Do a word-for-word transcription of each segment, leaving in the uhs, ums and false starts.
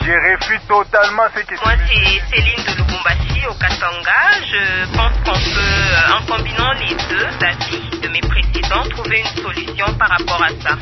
Je réfute totalement ce que tu Moi, c'est Céline de Lubumbashi, au Katanga. Je pense qu'on peut, en combinant les deux avis de mes précédents, trouver une solution par rapport à ça.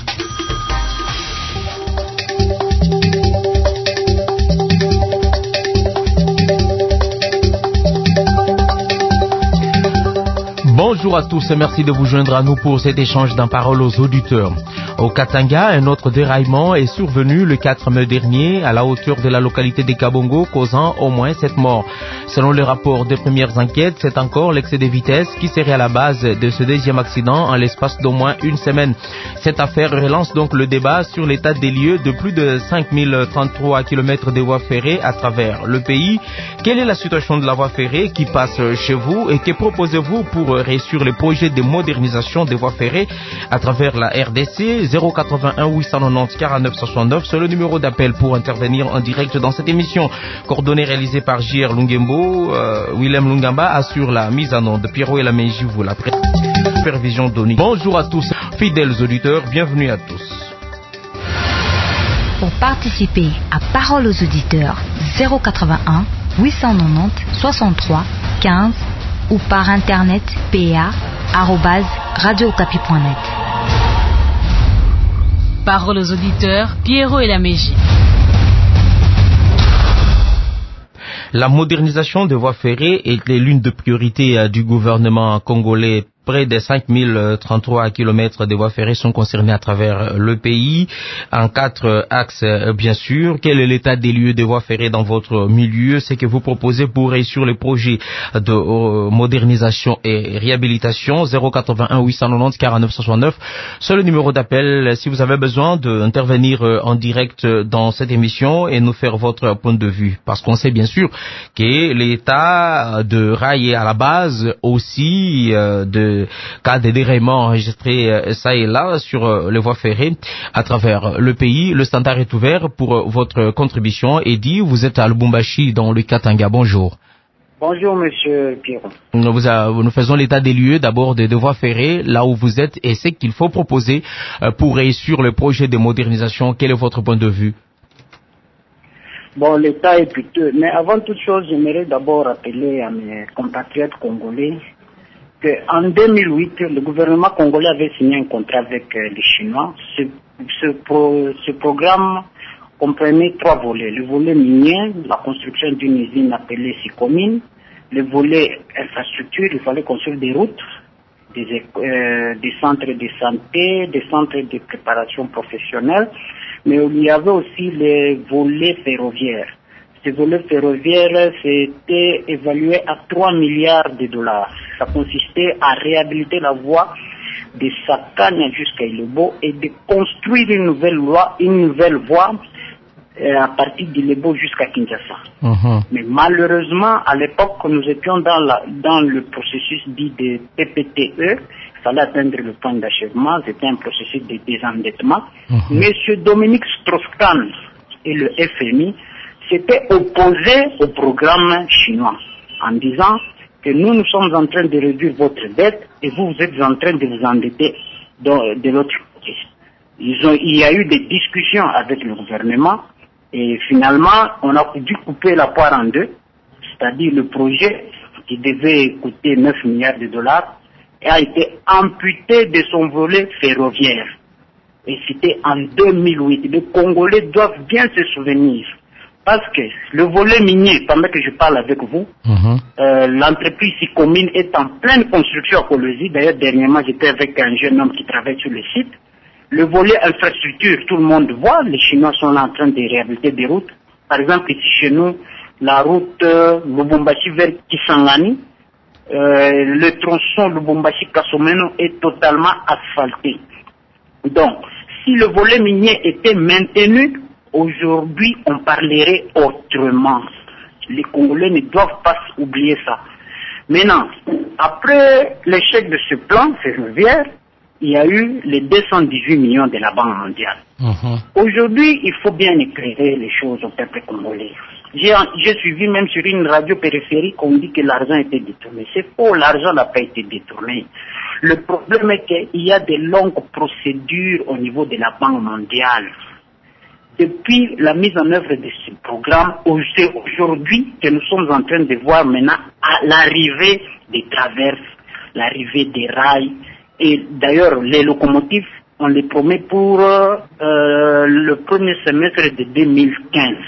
Bonjour à tous et merci de vous joindre à nous pour cet échange d'un parole aux auditeurs. Au Katanga, un autre déraillement est survenu le quatre mai dernier à la hauteur de la localité de Kabongo, causant au moins sept morts. Selon les rapports des premières enquêtes, c'est encore l'excès de vitesse qui serait à la base de ce deuxième accident en l'espace d'au moins une semaine. Cette affaire relance donc le débat sur l'état des lieux de plus de cinq mille trente-trois kilomètres de voies ferrées à travers le pays. Quelle est la situation de la voie ferrée qui passe chez vous et que proposez-vous pour réussir les projets de modernisation des voies ferrées à travers la R D C? Zéro quatre-vingt-un huit cent quatre-vingt-dix quarante-neuf soixante-neuf, c'est le numéro d'appel pour intervenir en direct dans cette émission. Coordonnée réalisée par J R Lungembo, euh, Willem Lungamba assure la mise en onde. Pierrot et la Meiji vous la prête. Supervision Doni. Bonjour à tous, fidèles auditeurs, bienvenue à tous. Pour participer à Parole aux auditeurs, zéro quatre-vingt-un huit cent quatre-vingt-dix soixante-trois quinze ou par internet pa arobase radio okapi point net. Parole aux auditeurs, Pierrot et la Meiji. La modernisation des voies ferrées est l'une des priorités du gouvernement congolais. Près de cinq mille trente-trois kilomètres de voies ferrées sont concernés à travers le pays, en quatre axes bien sûr. Quel est l'état des lieux des voies ferrées dans votre milieu? C'est que vous proposez pour réussir les projets de euh, modernisation et réhabilitation. Zéro quatre-vingt-un huit cent quatre-vingt-dix quarante-neuf soixante-neuf, c'est le numéro d'appel si vous avez besoin d'intervenir en direct dans cette émission et nous faire votre point de vue. Parce qu'on sait bien sûr que l'état de rail est à la base aussi euh, de cas de déraillement enregistrés euh, ça et là sur euh, les voies ferrées à travers le pays. Le standard est ouvert pour euh, votre contribution. Eddy, vous êtes à Lubumbashi dans le Katanga. Bonjour. Bonjour Monsieur Pierrot. Nous, a, nous faisons l'état des lieux d'abord des de voies ferrées là où vous êtes et c'est qu'il faut proposer euh, pour réussir le projet de modernisation. Quel est votre point de vue? Bon, l'état est piteux, mais avant toute chose, j'aimerais d'abord rappeler à mes compatriotes congolais qu'en deux mille huit, le gouvernement congolais avait signé un contrat avec euh, les Chinois. Ce, ce, pro, ce programme comprenait trois volets. Le volet minier, la construction d'une usine appelée Sicomine. Le volet infrastructure, il fallait construire des routes, des, euh, des centres de santé, des centres de préparation professionnelle. Mais il y avait aussi les volets ferroviaires. Ce volet ferroviaire s'était évalué à trois milliards de dollars. Ça consistait à réhabiliter la voie de Sakanya jusqu'à Ilebo et de construire une nouvelle voie, une nouvelle voie euh, à partir d'Ilebo jusqu'à Kinshasa. Uh-huh. Mais malheureusement, à l'époque, nous étions dans, la, dans le processus dit de P P T E. Il fallait atteindre le point d'achèvement. C'était un processus de désendettement. Uh-huh. Monsieur Dominique Strauss-Kahn et le F M I s'étaient opposés au programme chinois en disant que nous, nous sommes en train de réduire votre dette et vous, vous êtes en train de vous endetter de, de l'autre côté. Ils ont, il y a eu des discussions avec le gouvernement et finalement, on a dû couper la poire en deux, c'est-à-dire le projet qui devait coûter neuf milliards de dollars a été amputé de son volet ferroviaire. Et c'était en deux mille huit. Les Congolais doivent bien se souvenir. Parce que le volet minier, pendant que je parle avec vous, uh-huh. euh, l'entreprise Sicomine est en pleine construction à Colosie. D'ailleurs, dernièrement, j'étais avec un jeune homme qui travaille sur le site. Le volet infrastructure, tout le monde voit. Les Chinois sont là en train de réhabiliter des routes. Par exemple, ici chez nous, la route euh, Lubumbashi vers Kisangani, euh, le tronçon Lubumbashi-Kasomeno est totalement asphalté. Donc, si le volet minier était maintenu, aujourd'hui, on parlerait autrement. Les Congolais ne doivent pas oublier ça. Maintenant, après l'échec de ce plan ferroviaire, il y a eu les deux cent dix-huit millions de la Banque mondiale. Uh-huh. Aujourd'hui, il faut bien éclairer les choses au peuple congolais. J'ai, j'ai suivi même sur une radio périphérique, on dit que l'argent était détourné. C'est faux, l'argent n'a pas été détourné. Le problème est qu'il y a des longues procédures au niveau de la Banque mondiale. depuis la mise en œuvre de ce programme, c'est aujourd'hui que nous sommes en train de voir maintenant l'arrivée des traverses, l'arrivée des rails. Et d'ailleurs, les locomotives, on les promet pour euh, le premier semestre de deux mille quinze.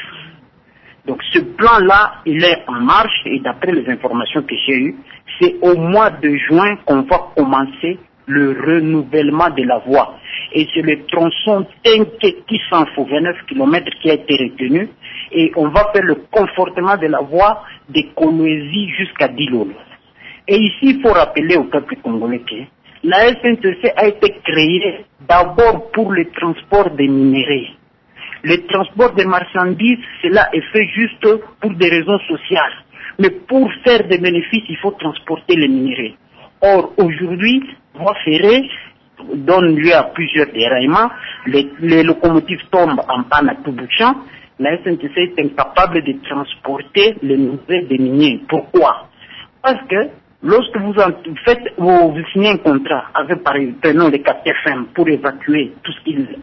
Donc ce plan-là, il est en marche et d'après les informations que j'ai eues, c'est au mois de juin qu'on va commencer le renouvellement de la voie. Et c'est le tronçon Tenke-Kisanfo, vingt-neuf kilomètres qui a été retenu. Et on va faire le confortement de la voie de Kolwezi jusqu'à Dilolo. Et ici, il faut rappeler au peuple congolais que la S N C C a été créée d'abord pour le transport des minéraux. Le transport des marchandises, cela est fait juste pour des raisons sociales. Mais pour faire des bénéfices, il faut transporter les minéraux. Or, aujourd'hui, voie ferrée donne lieu à plusieurs déraillements. Les, les locomotives tombent en panne à tout bout de champ. La S N C C est incapable de transporter les minéraux des miniers. Pourquoi? Parce que lorsque vous, en, faites, vous, vous signez un contrat avec, par exemple, le cas T F M pour évacuer tout ce qu'il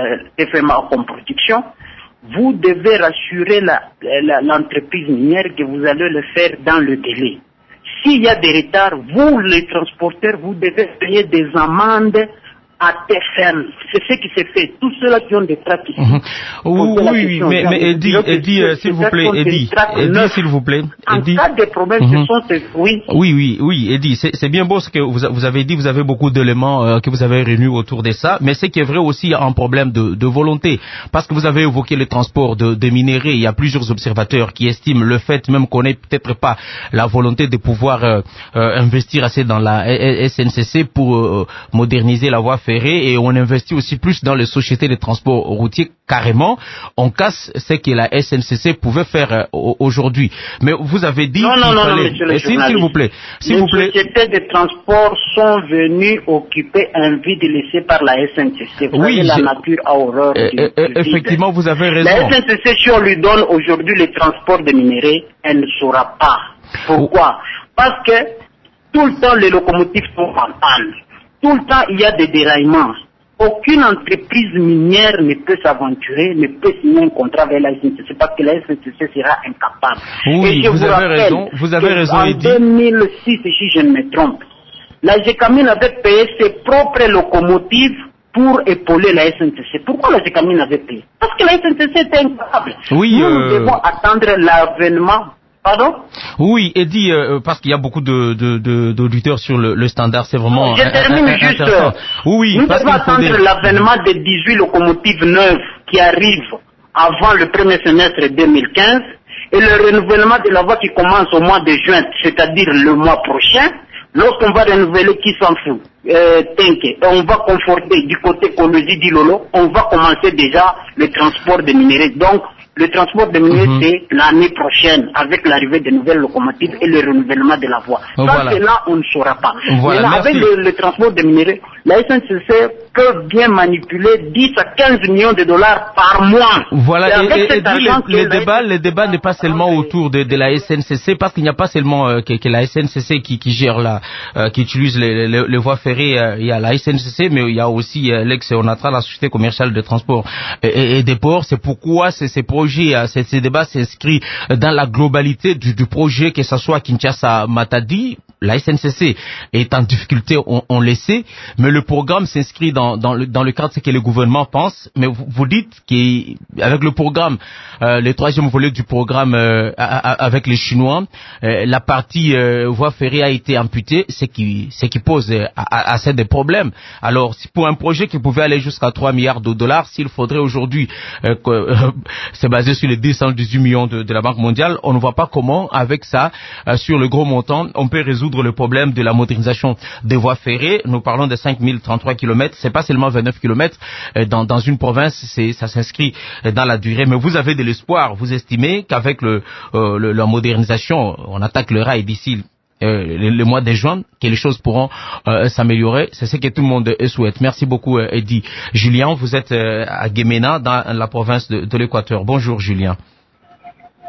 T F M a comme production, vous devez rassurer l'entreprise la, minière que vous allez le faire dans le délai. S'il y a des retards, vous, les transporteurs, vous devez payer des amendes à T F M. C'est ce qui s'est fait. Tous ceux-là qui ont des tracts ici. Mmh. Oui, oui, mais, mais Eddie, Eddie, euh, s'il vous plaît, Eddie, Eddie, s'il vous plaît. En Eddie. cas de problème, mmh. ce sont ces... Oui. Oui, oui, oui, Eddie, c'est bien beau ce que vous, vous avez dit, vous avez beaucoup d'éléments euh, que vous avez réunis autour de ça, mais c'est qui est vrai aussi, il y a un problème de, de volonté. Parce que vous avez évoqué le transport de, de minéraux, il y a plusieurs observateurs qui estiment le fait même qu'on n'ait peut-être pas la volonté de pouvoir euh, euh, investir assez dans la S N C C pour euh, moderniser la voie ferrée, et on investit aussi plus dans les sociétés de transport routier. Carrément, on casse ce que la S N C C pouvait faire euh, aujourd'hui. Mais vous avez dit non, non, qu'il non, fallait... non, monsieur S'il si, vous plaît, s'il les vous plaît. sociétés de transport sont venues occuper un vide laissé par la S N C C. Vous oui, savez, la nature a horreur euh, du, euh, du effectivement, vide. Vous avez raison. La S N C C, si on lui donne aujourd'hui le transport de minéraux, elle ne saura pas. Pourquoi? Parce que tout le temps, les locomotives sont en panne. Tout le temps, il y a des déraillements. Aucune entreprise minière ne peut s'aventurer, ne peut signer un contrat avec la S N C C parce que la S N C C sera incapable. Oui, Et je vous, vous avez rappelle raison. Vous avez raison, en Eddie. deux mille six, si je ne me trompe, la Gécamine avait payé ses propres locomotives pour épauler la S N C C. Pourquoi la Gécamine avait payé? Parce que la S N C C était incapable. Oui, nous, euh... nous devons attendre l'avènement. Pardon? Oui, Eddie, euh, parce qu'il y a beaucoup de, de, de, d'auditeurs sur le, le standard, c'est vraiment... Je termine un, un, juste. Oui, nous parce devons attendre des... l'avènement des dix-huit locomotives neuves qui arrivent avant le premier semestre deux mille quinze et le renouvellement de la voie qui commence au mois de juin, c'est-à-dire le mois prochain. Lorsqu'on va renouveler qui s'en fout, euh, Tenke, on va conforter du côté Kolwezi Dilolo, on va commencer déjà le transport des minéraux. Donc, le transport des minéraux, mm-hmm. c'est l'année prochaine, avec l'arrivée de nouvelles locomotives et le renouvellement de la voie. Oh, Ça, voilà. c'est là, on ne saura pas. Voilà, Maintenant, avec le, le transport des minéraux, la S N C C peut bien manipuler dix à quinze millions de dollars par mois. Voilà, et, et, et dit, le, le, débat, le débat n'est pas seulement autour de, de la S N C C, parce qu'il n'y a pas seulement euh, que, que la S N C C qui, qui gère la, euh, qui utilise les, les, les voies ferrées, euh, il y a la S N C C, mais il y a aussi euh, l'ex-Onatra, la société commerciale de transport et, et, et des ports. C'est pourquoi ces, ces projets, euh, ces, ces débats s'inscrivent dans la globalité du, du projet, que ce soit Kinshasa-Matadi. La S N C C est en difficulté, on, on le sait, mais le programme s'inscrit dans, dans, le, dans le cadre de ce que le gouvernement pense. Mais vous, vous dites qu'avec le programme, euh, le troisième volet du programme euh, avec les Chinois, euh, la partie euh, voie ferrée a été amputée, ce qui, ce qui pose euh, assez de problèmes. Alors, pour un projet qui pouvait aller jusqu'à trois milliards de dollars, s'il faudrait aujourd'hui euh, euh, se baser sur les deux cent dix-huit millions de, de la Banque mondiale, on ne voit pas comment, avec ça, euh, sur le gros montant, on peut résoudre le problème de la modernisation des voies ferrées. Nous parlons de cinq mille trente-trois kilomètres, c'est pas seulement vingt-neuf kilomètres. Dans, dans une province, c'est, ça s'inscrit dans la durée. Mais vous avez de l'espoir. Vous estimez qu'avec le, euh, le, la modernisation, on attaque le rail d'ici euh, le, le mois de juin, que les choses pourront euh, s'améliorer. C'est ce que tout le monde souhaite. Merci beaucoup, Eddie. Julien, vous êtes euh, à Guémena, dans la province de, de l'Équateur. Bonjour, Julien.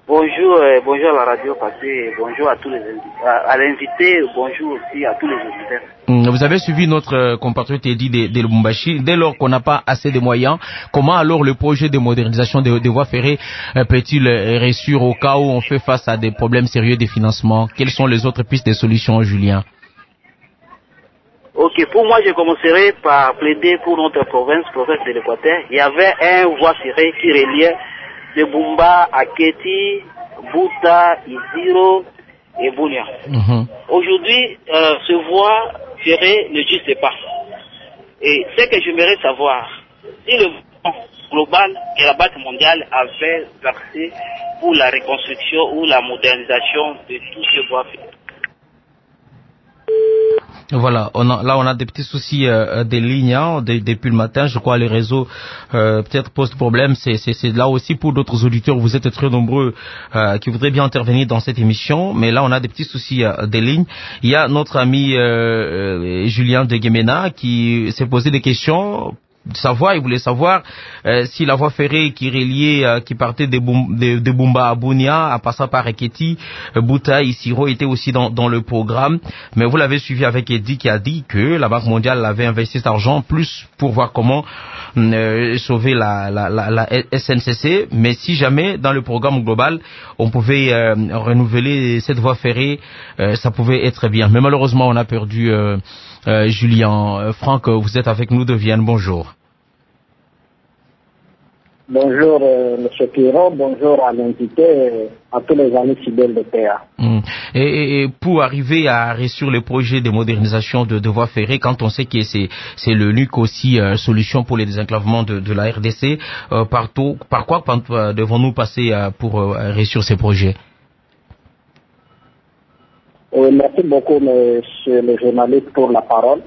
Bonjour, euh, bonjour à la radio Passé, bonjour à tous les à, à l'invité, bonjour aussi à tous les auditeurs. Vous avez suivi notre compatriote Eddy de, de Lubumbashi. Dès lors qu'on n'a pas assez de moyens, comment alors le projet de modernisation des de voies ferrées euh, peut-il réussir au cas où on fait face à des problèmes sérieux de financement? Quelles sont les autres pistes de solutions, Julien? Ok, pour moi, je commencerai par plaider pour notre province, province de l'Équateur. Il y avait un voie ferrée qui reliait de Bumba à Keti, Buta, Iziro et Bunia. Mm-hmm. Aujourd'hui, euh, ce voie ferrée n'existe pas. Et ce que j'aimerais savoir, si le global et la Banque mondiale avaient versé pour la reconstruction ou la modernisation de tous ces voies ferrées. Voilà, on a, là on a des petits soucis euh, des lignes hein, de, depuis le matin. Je crois les réseaux euh, peut-être posent problème. C'est, c'est, c'est là aussi pour d'autres auditeurs. Vous êtes très nombreux euh, qui voudraient bien intervenir dans cette émission, mais là on a des petits soucis euh, des lignes. Il y a notre ami euh, Julien de Guémena qui s'est posé des questions. De savoir, il voulait savoir euh, si la voie ferrée qui reliait, euh, qui partait de, Boum, de, de Bumba à Bunia, en passant par Eketi, euh, Buta et Siro était aussi dans, dans le programme. Mais vous l'avez suivi avec Eddy qui a dit que la Banque mondiale avait investi cet argent plus pour voir comment euh, sauver la, la, la, la S N C C. Mais si jamais dans le programme global on pouvait euh, renouveler cette voie ferrée, euh, ça pouvait être bien. Mais malheureusement on a perdu euh, euh, Julien. Euh, Franck, vous êtes avec nous de Vienne. Bonjour. Bonjour euh, M. Pierrot, bonjour à l'invité, euh, à tous les amis fidèles de P A. Mmh. Et, et, et pour arriver à réussir le projet de modernisation de, de voies ferrées, quand on sait que c'est, c'est le N U C aussi euh, solution pour les désenclavements de, de la R D C, euh, par, tout, par quoi euh, devons-nous passer euh, pour euh, réussir ces projets? Oui, merci beaucoup monsieur le journaliste pour la parole.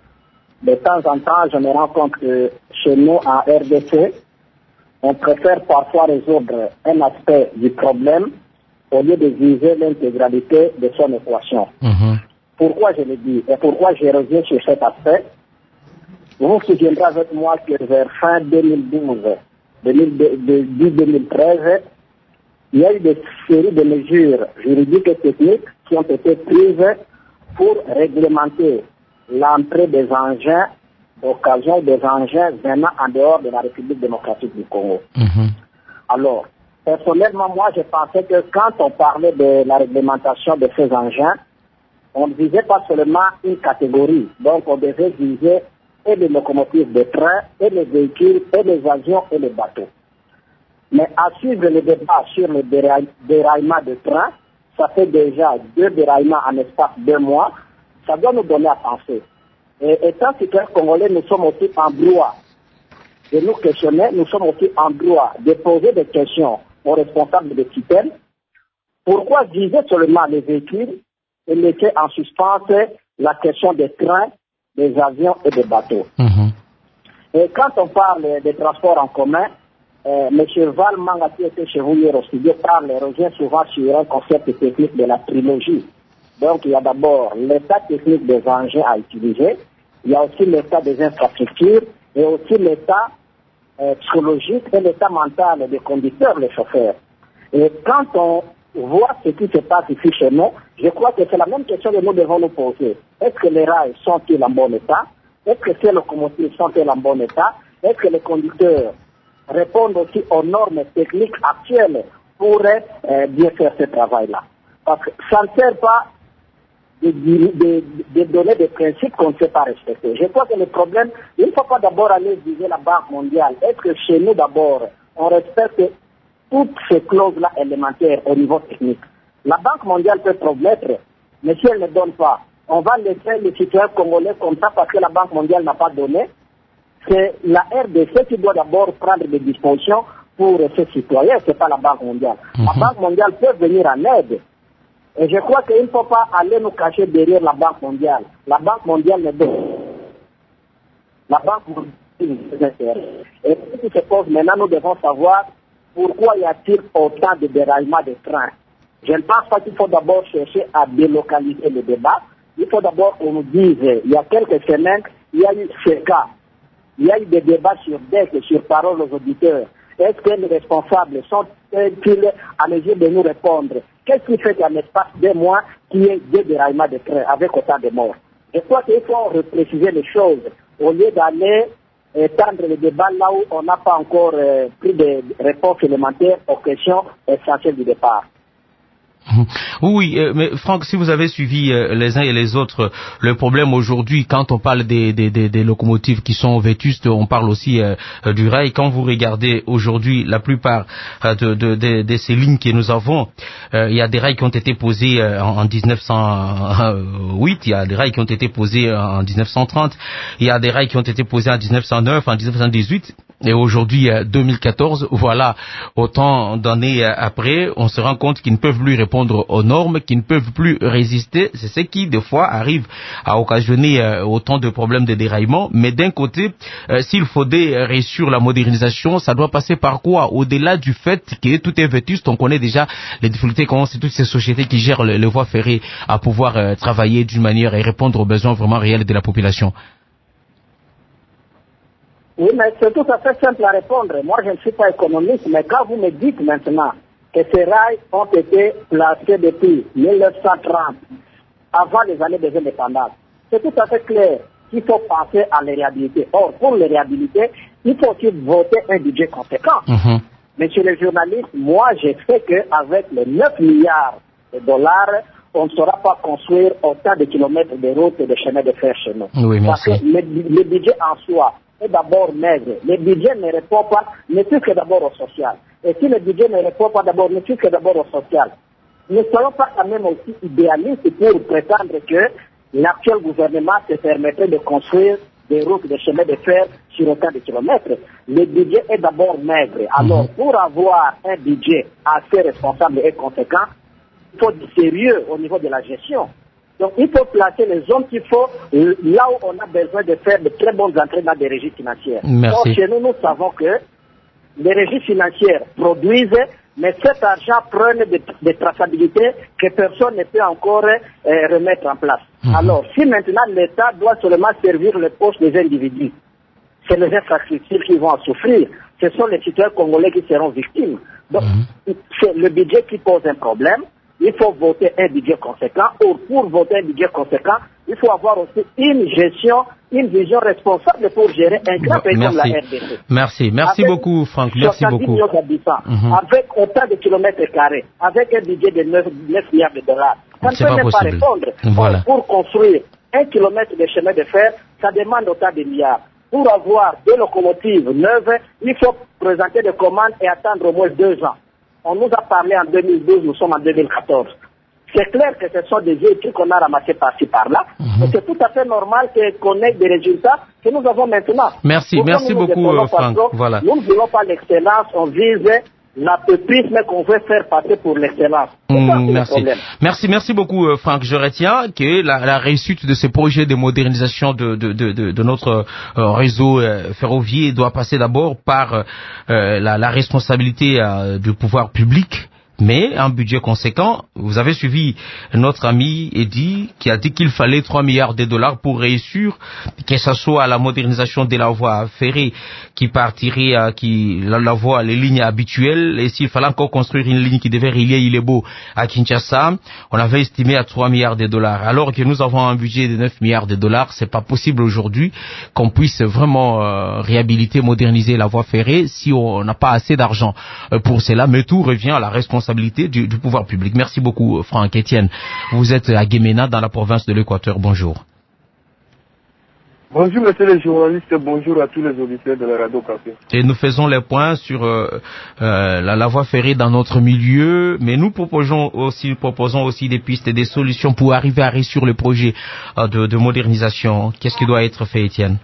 De temps en temps, je me rends compte que chez nous en R D C, on préfère parfois résoudre un aspect du problème au lieu de viser l'intégralité de son équation. Mmh. Pourquoi je le dis et pourquoi je reviens sur cet aspect? Vous vous souviendrez avec moi que vers fin deux mille douze, deux mille treize, il y a eu des séries de mesures juridiques et techniques qui ont été prises pour réglementer l'entrée des engins d'occasion des engins venant en dehors de la République démocratique du Congo. Mmh. Alors, personnellement, moi, je pensais que quand on parlait de la réglementation de ces engins, on ne visait pas seulement une catégorie. Donc, on devait viser et les locomotives de train, et les véhicules, et les avions, et les bateaux. Mais à suivre le débat sur le dérail- déraillement de train, ça fait déjà deux déraillements en espace de deux mois, ça doit nous donner à penser. Et étant citoyens congolais, nous sommes aussi en droit de nous questionner, nous sommes aussi en droit de poser des questions aux responsables de tutelle. Pourquoi viser seulement les véhicules et laisser en suspens la question des trains, des avions et des bateaux? Mmh. Et quand on parle des transports en commun, euh, M. Val Manga, qui était chez vous hier au studio, parle, revient souvent sur un concept technique de la trilogie. Donc, il y a d'abord l'état technique des engins à utiliser, il y a aussi l'état des infrastructures et aussi l'état euh, psychologique et l'état mental des conducteurs, les chauffeurs. Et quand on voit ce qui se passe ici chez nous, je crois que c'est la même question que nous devons nous poser. Est-ce que les rails sont-ils en bon état? Est-ce que ces locomotives sont-elles en bon état? Est-ce que les conducteurs répondent aussi aux normes techniques actuelles pour euh, bien faire ce travail-là? Parce que ça ne sert pas de, de, de donner des principes qu'on ne sait pas respecter. Je crois que le problème, il ne faut pas d'abord aller viser la Banque mondiale. Est-ce que chez nous d'abord, on respecte toutes ces clauses-là élémentaires au niveau technique? La Banque mondiale peut promettre, mais si elle ne donne pas, on va laisser les citoyens congolais comme ça parce que la Banque mondiale n'a pas donné. C'est la R D C qui doit d'abord prendre des dispositions pour ses citoyens, ce n'est pas la Banque mondiale. Mm-hmm. La Banque mondiale peut venir en aide. Et je crois qu'il ne faut pas aller nous cacher derrière la Banque mondiale. La Banque mondiale ne donne. La Banque mondiale. Et ce qui se pose maintenant, nous devons savoir pourquoi y a-t-il autant de déraillements de trains. Je ne pense pas qu'il faut d'abord chercher à délocaliser le débat. Il faut d'abord qu'on nous dise, il y a quelques semaines, il y a eu ce cas. Il y a eu des débats sur D E C, sur parole aux auditeurs. Est-ce que les responsables sont-ils à mesure de nous répondre? Qu'est-ce qui fait qu'en l'espace de mois, qu'il y ait deux déraillements de train avec autant de morts? Je crois qu'il faut repréciser les choses au lieu d'aller étendre le débat là où on n'a pas encore euh, pris de réponses élémentaires aux questions essentielles du départ. Oui, euh, mais Franck, si vous avez suivi euh, les uns et les autres, le problème aujourd'hui, quand on parle des, des, des, des locomotives qui sont vétustes, on parle aussi euh, du rail. Quand vous regardez aujourd'hui la plupart euh, de, de, de, de ces lignes que nous avons, euh, il y a des rails qui ont été posés euh, en, en dix-neuf cent huit, il y a des rails qui ont été posés en dix-neuf cent trente, il y a des rails qui ont été posés en dix-neuf cent neuf, en dix-neuf cent dix-huit. Et aujourd'hui, deux mille quatorze, voilà, autant d'années après, on se rend compte qu'ils ne peuvent plus répondre aux normes, qu'ils ne peuvent plus résister. C'est ce qui, des fois, arrive à occasionner euh, autant de problèmes de déraillement. Mais d'un côté, euh, s'il faudrait réussir la modernisation, ça doit passer par quoi? Au-delà du fait que tout est vétuste, on connaît déjà les difficultés qu'ont toutes ces sociétés qui gèrent les voies ferrées à pouvoir euh, travailler d'une manière et répondre aux besoins vraiment réels de la population. Oui, mais c'est tout à fait simple à répondre. Moi, je ne suis pas économiste, mais quand vous me dites maintenant que ces rails ont été placés depuis mille neuf cent trente, avant les années des indépendances, c'est tout à fait clair qu'il faut penser à les réhabiliter. Or, pour les réhabiliter, il faut aussi voter un budget conséquent. Mm-hmm. Monsieur le journaliste, moi, je sais qu'avec les neuf milliards de dollars, on ne saura pas construire autant de kilomètres de routes et de chemins de fer chez nous. Oui, merci. Parce que le, le budget en soi est d'abord maigre. Le budget ne répond pas, ne touche que d'abord au social. Et si le budget ne répond pas d'abord, ne touche que d'abord au social, ne soyons pas quand même aussi idéalistes pour prétendre que l'actuel gouvernement se permettrait de construire des routes, des chemins de fer sur autant de kilomètres. Le budget est d'abord maigre. Alors, mm-hmm. pour avoir un budget assez responsable et conséquent, il faut du sérieux au niveau de la gestion. Donc, il faut placer les zones qu'il faut là où on a besoin de faire de très bonnes entrées dans des régies financières. Merci. Donc, chez nous, nous savons que les régies financières produisent, mais cet argent prenne des, des traçabilités que personne ne peut encore euh, remettre en place. Mmh. Alors, si maintenant l'État doit seulement servir les poches des individus, c'est les infrastructures qui vont en souffrir. Ce sont les citoyens congolais qui seront victimes. Donc, mmh. c'est le budget qui pose un problème. Il faut voter un budget conséquent. Or, pour voter un budget conséquent, il faut avoir aussi une gestion, une vision responsable pour gérer un grand pays comme la R D C. Merci, merci avec beaucoup, Franck. Merci beaucoup. millions d'habitants, mm-hmm. avec autant de kilomètres carrés, avec un budget de neuf milliards de dollars. Ça ne peut même pas répondre. Voilà. Or, pour construire un kilomètre de chemin de fer, ça demande autant de milliards. Pour avoir des locomotives neuves, il faut présenter des commandes et attendre au moins deux ans. On nous a parlé en deux mille douze, nous sommes en deux mille quatorze. C'est clair que ce sont des études qu'on a ramassées par-ci par-là. Mm-hmm. Et c'est tout à fait normal que, qu'on ait des résultats que nous avons maintenant. Merci, Pourquoi merci beaucoup, Franck. Voilà. Nous ne voulons pas l'excellence, on vise l'apepisme qu'on veut faire passer pour l'excellence. Mmh, merci. Merci, merci beaucoup, euh, Franck. Je retiens que la, la réussite de ces projets de modernisation de, de, de, de, de notre euh, réseau euh, ferroviaire doit passer d'abord par euh, la, la responsabilité euh, du pouvoir public, mais un budget conséquent. Vous avez suivi notre ami Eddy qui a dit qu'il fallait trois milliards de dollars pour réussir, que ce soit la modernisation de la voie ferrée qui partirait, euh, qui la, la voie, les lignes habituelles, et s'il fallait encore construire une ligne qui devait relier Ilebo à Kinshasa, on avait estimé à trois milliards de dollars. Alors que nous avons un budget de neuf milliards de dollars, c'est pas possible aujourd'hui qu'on puisse vraiment euh, réhabiliter, moderniser la voie ferrée si on n'a pas assez d'argent euh, pour cela. Mais tout revient à la responsabilité du, du pouvoir public. Merci beaucoup, Franck. Etienne, vous êtes à Guémena, dans la province de l'Équateur. Bonjour. Bonjour, monsieur le journaliste, bonjour à tous les auditeurs de la Radio Café. Et nous faisons les points sur euh, euh, la, la voie ferrée dans notre milieu, mais nous proposons aussi, proposons aussi des pistes et des solutions pour arriver à réussir le projet euh, de, de modernisation. Qu'est-ce qui doit être fait, Etienne?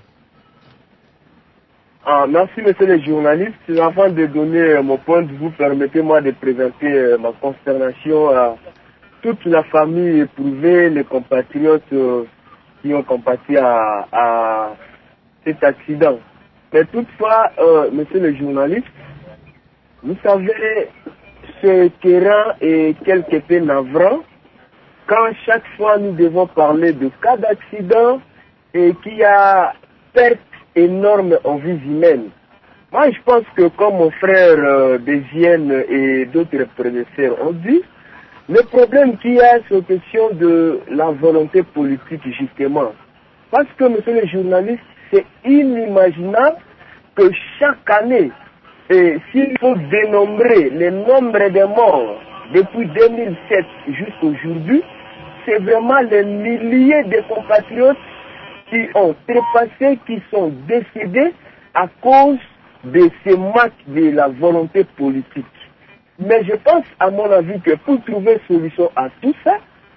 Ah, merci, monsieur le journaliste. Avant de donner mon point de vue, permettez-moi de présenter euh, ma consternation à toute la famille éprouvée, les compatriotes euh, qui ont compati à, à cet accident. Mais toutefois, euh, monsieur le journaliste, vous savez, ce terrain est quelque peu navrant quand chaque fois nous devons parler de cas d'accident et qu'il y a perte énorme en vies humaines. Moi, je pense que comme mon frère euh, Bézienne et d'autres prédécesseurs ont dit, le problème qu'il y a, c'est question de la volonté politique, justement. Parce que, monsieur le journaliste, c'est inimaginable que chaque année, et s'il faut dénombrer le nombre de morts depuis deux mille sept jusqu'à aujourd'hui, c'est vraiment les milliers de compatriotes qui ont trépassé, qui sont décédés à cause de ces manques de la volonté politique. Mais je pense, à mon avis, que pour trouver solution à tout ça,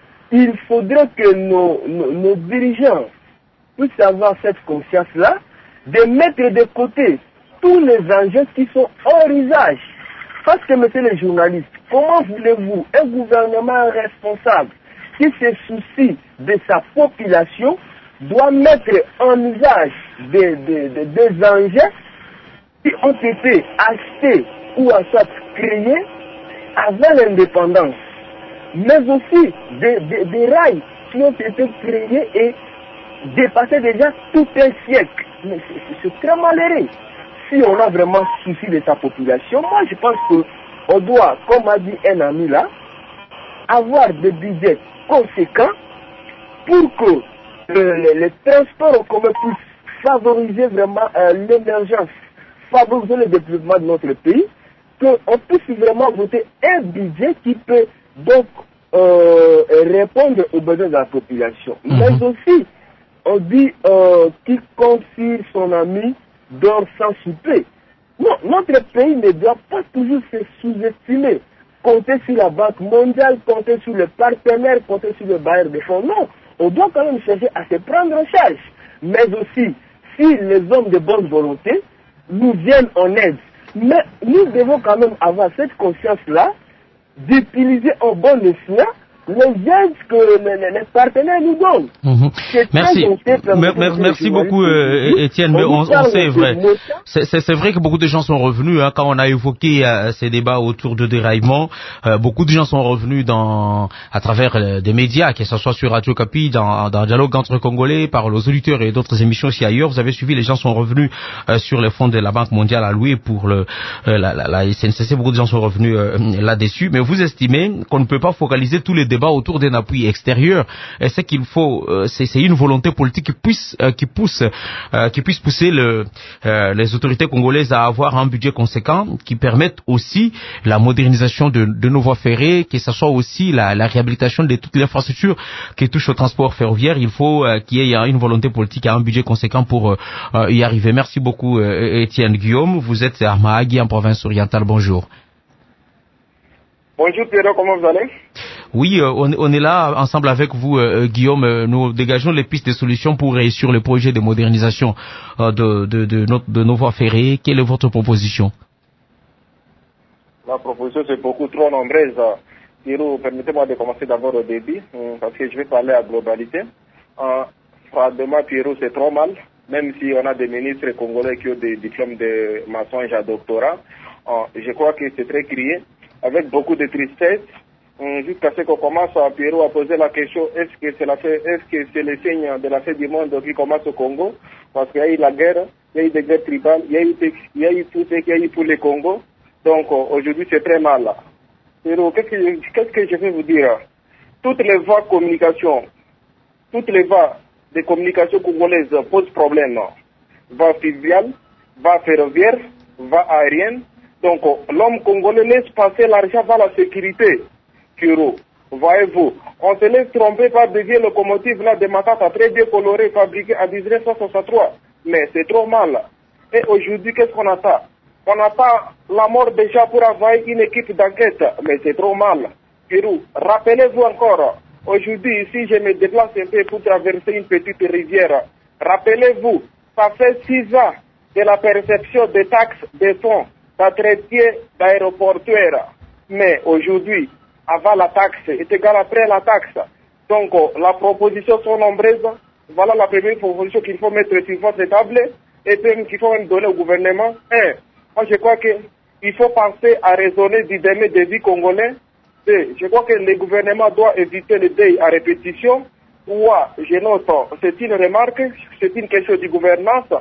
il faudrait que nos, nos, nos dirigeants puissent avoir cette conscience-là, de mettre de côté tous les enjeux qui sont hors usage. Parce que, monsieur le journaliste, comment voulez-vous un gouvernement responsable qui se soucie de sa population doit mettre en usage des, des, des, des enjeux qui ont été achetés ou en soit créés avant l'indépendance, mais aussi des, des, des rails qui ont été créés et dépassé déjà tout un siècle. Mais c'est très malheureux. Si on a vraiment souci de sa population, moi je pense qu'on doit, comme a dit un ami là, avoir des budgets conséquents pour que le, le, le transport en commun puisse favoriser vraiment euh, l'émergence, favoriser le développement de notre pays, qu'on puisse vraiment voter un budget qui peut donc euh, répondre aux besoins de la population. Mm-hmm. Mais aussi, on dit euh, qui compte sur son ami dort sans souper. Non, notre pays ne doit pas toujours se sous-estimer. Compter sur la Banque mondiale, compter sur les partenaires, compter sur le bailleur de fonds. Non, on doit quand même chercher à se prendre en charge. Mais aussi, si les hommes de bonne volonté nous viennent en aide. Mais nous devons quand même avoir cette conscience-là d'utiliser en bon escient les aides que les, les partenaires nous donnent. Mmh. Merci. Merci, merci beaucoup, euh, Étienne. Mais on, on sait vrai. C'est, c'est, c'est vrai que beaucoup de gens sont revenus hein, quand on a évoqué euh, ces débats autour de déraillement. Euh, beaucoup de gens sont revenus dans à travers euh, des médias, que ce soit sur Radio Kapi, dans, dans Dialogue entre Congolais, Parole aux auditeurs et d'autres émissions aussi ailleurs. Vous avez suivi, les gens sont revenus euh, sur les fonds de la Banque mondiale alloués pour le, euh, la, la, la S N C C. Beaucoup de gens sont revenus euh, là-dessus. Mais vous estimez qu'on ne peut pas focaliser tous les débat autour d'un appui extérieur, et c'est qu'il faut, euh, c'est, c'est une volonté politique qui puisse, euh, qui pousse, euh, qui puisse pousser le, euh, les autorités congolaises à avoir un budget conséquent, qui permette aussi la modernisation de, de nos voies ferrées, que ce soit aussi la, la réhabilitation de toutes les infrastructures qui touchent au transport ferroviaire. Il faut euh, qu'il y ait une volonté politique et un budget conséquent pour euh, y arriver. Merci beaucoup, euh, Étienne Guillaume. Vous êtes à Mahagi, en province orientale. Bonjour. Bonjour Pierrot, comment vous allez? Oui, euh, on, on est là ensemble avec vous, euh, Guillaume. Euh, nous dégageons les pistes de solutions pour réussir le projet de modernisation euh, de, de, de, notre, de nos voies ferrées. Quelle est votre proposition? La proposition, c'est beaucoup trop nombreuse. Pierrot, permettez-moi de commencer d'abord au début, parce que je vais parler à globalité. Euh, Froidement, Pierrot, c'est trop mal, même si on a des ministres congolais qui ont des diplômes de maçon et doctorat. Euh, je crois que c'est très crié, avec beaucoup de tristesse, jusqu'à ce qu'on commence à Pierrot à poser la question, est-ce que c'est la fait, est-ce que c'est le signe de la fin du monde qui commence au Congo? Parce qu'il y a eu la guerre, il y a eu des guerres tribales, il y a eu, il y a eu tout ce qu'il y a eu pour le Congo. Donc aujourd'hui c'est très mal. Pierrot, qu'est-ce que, qu'est-ce que je vais vous dire? Toutes les voies de communication, toutes les voies de communication congolaises posent problème. Voie fluviale, voie ferroviaire, voie aérienne. Donc, l'homme congolais laisse passer l'argent vers la sécurité. Pierrot, voyez-vous, on se laisse tromper par des vieilles locomotives là, des Makata très bien colorées, fabriquées à dix-neuf cent soixante-trois. Mais c'est trop mal. Et aujourd'hui, qu'est-ce qu'on attend? On attend la mort déjà pour avoir une équipe d'enquête. Mais c'est trop mal. Pierrot, rappelez-vous encore, aujourd'hui, ici, je me déplace un peu pour traverser une petite rivière. Rappelez-vous, ça fait six ans de la perception des taxes des fonds d'entretien d'aéroportuaire. Mais aujourd'hui, avant la taxe est égal après la taxe. Donc, la proposition sont nombreuses. Voilà la première proposition qu'il faut mettre sur votre table et puis qu'il faut même donner au gouvernement. Un, moi je crois qu'il faut penser à raisonner du demain des vies congolais. Deux, je crois que le gouvernement doit éviter le deuil à répétition. Trois, je note, c'est une remarque, c'est une question de gouvernance.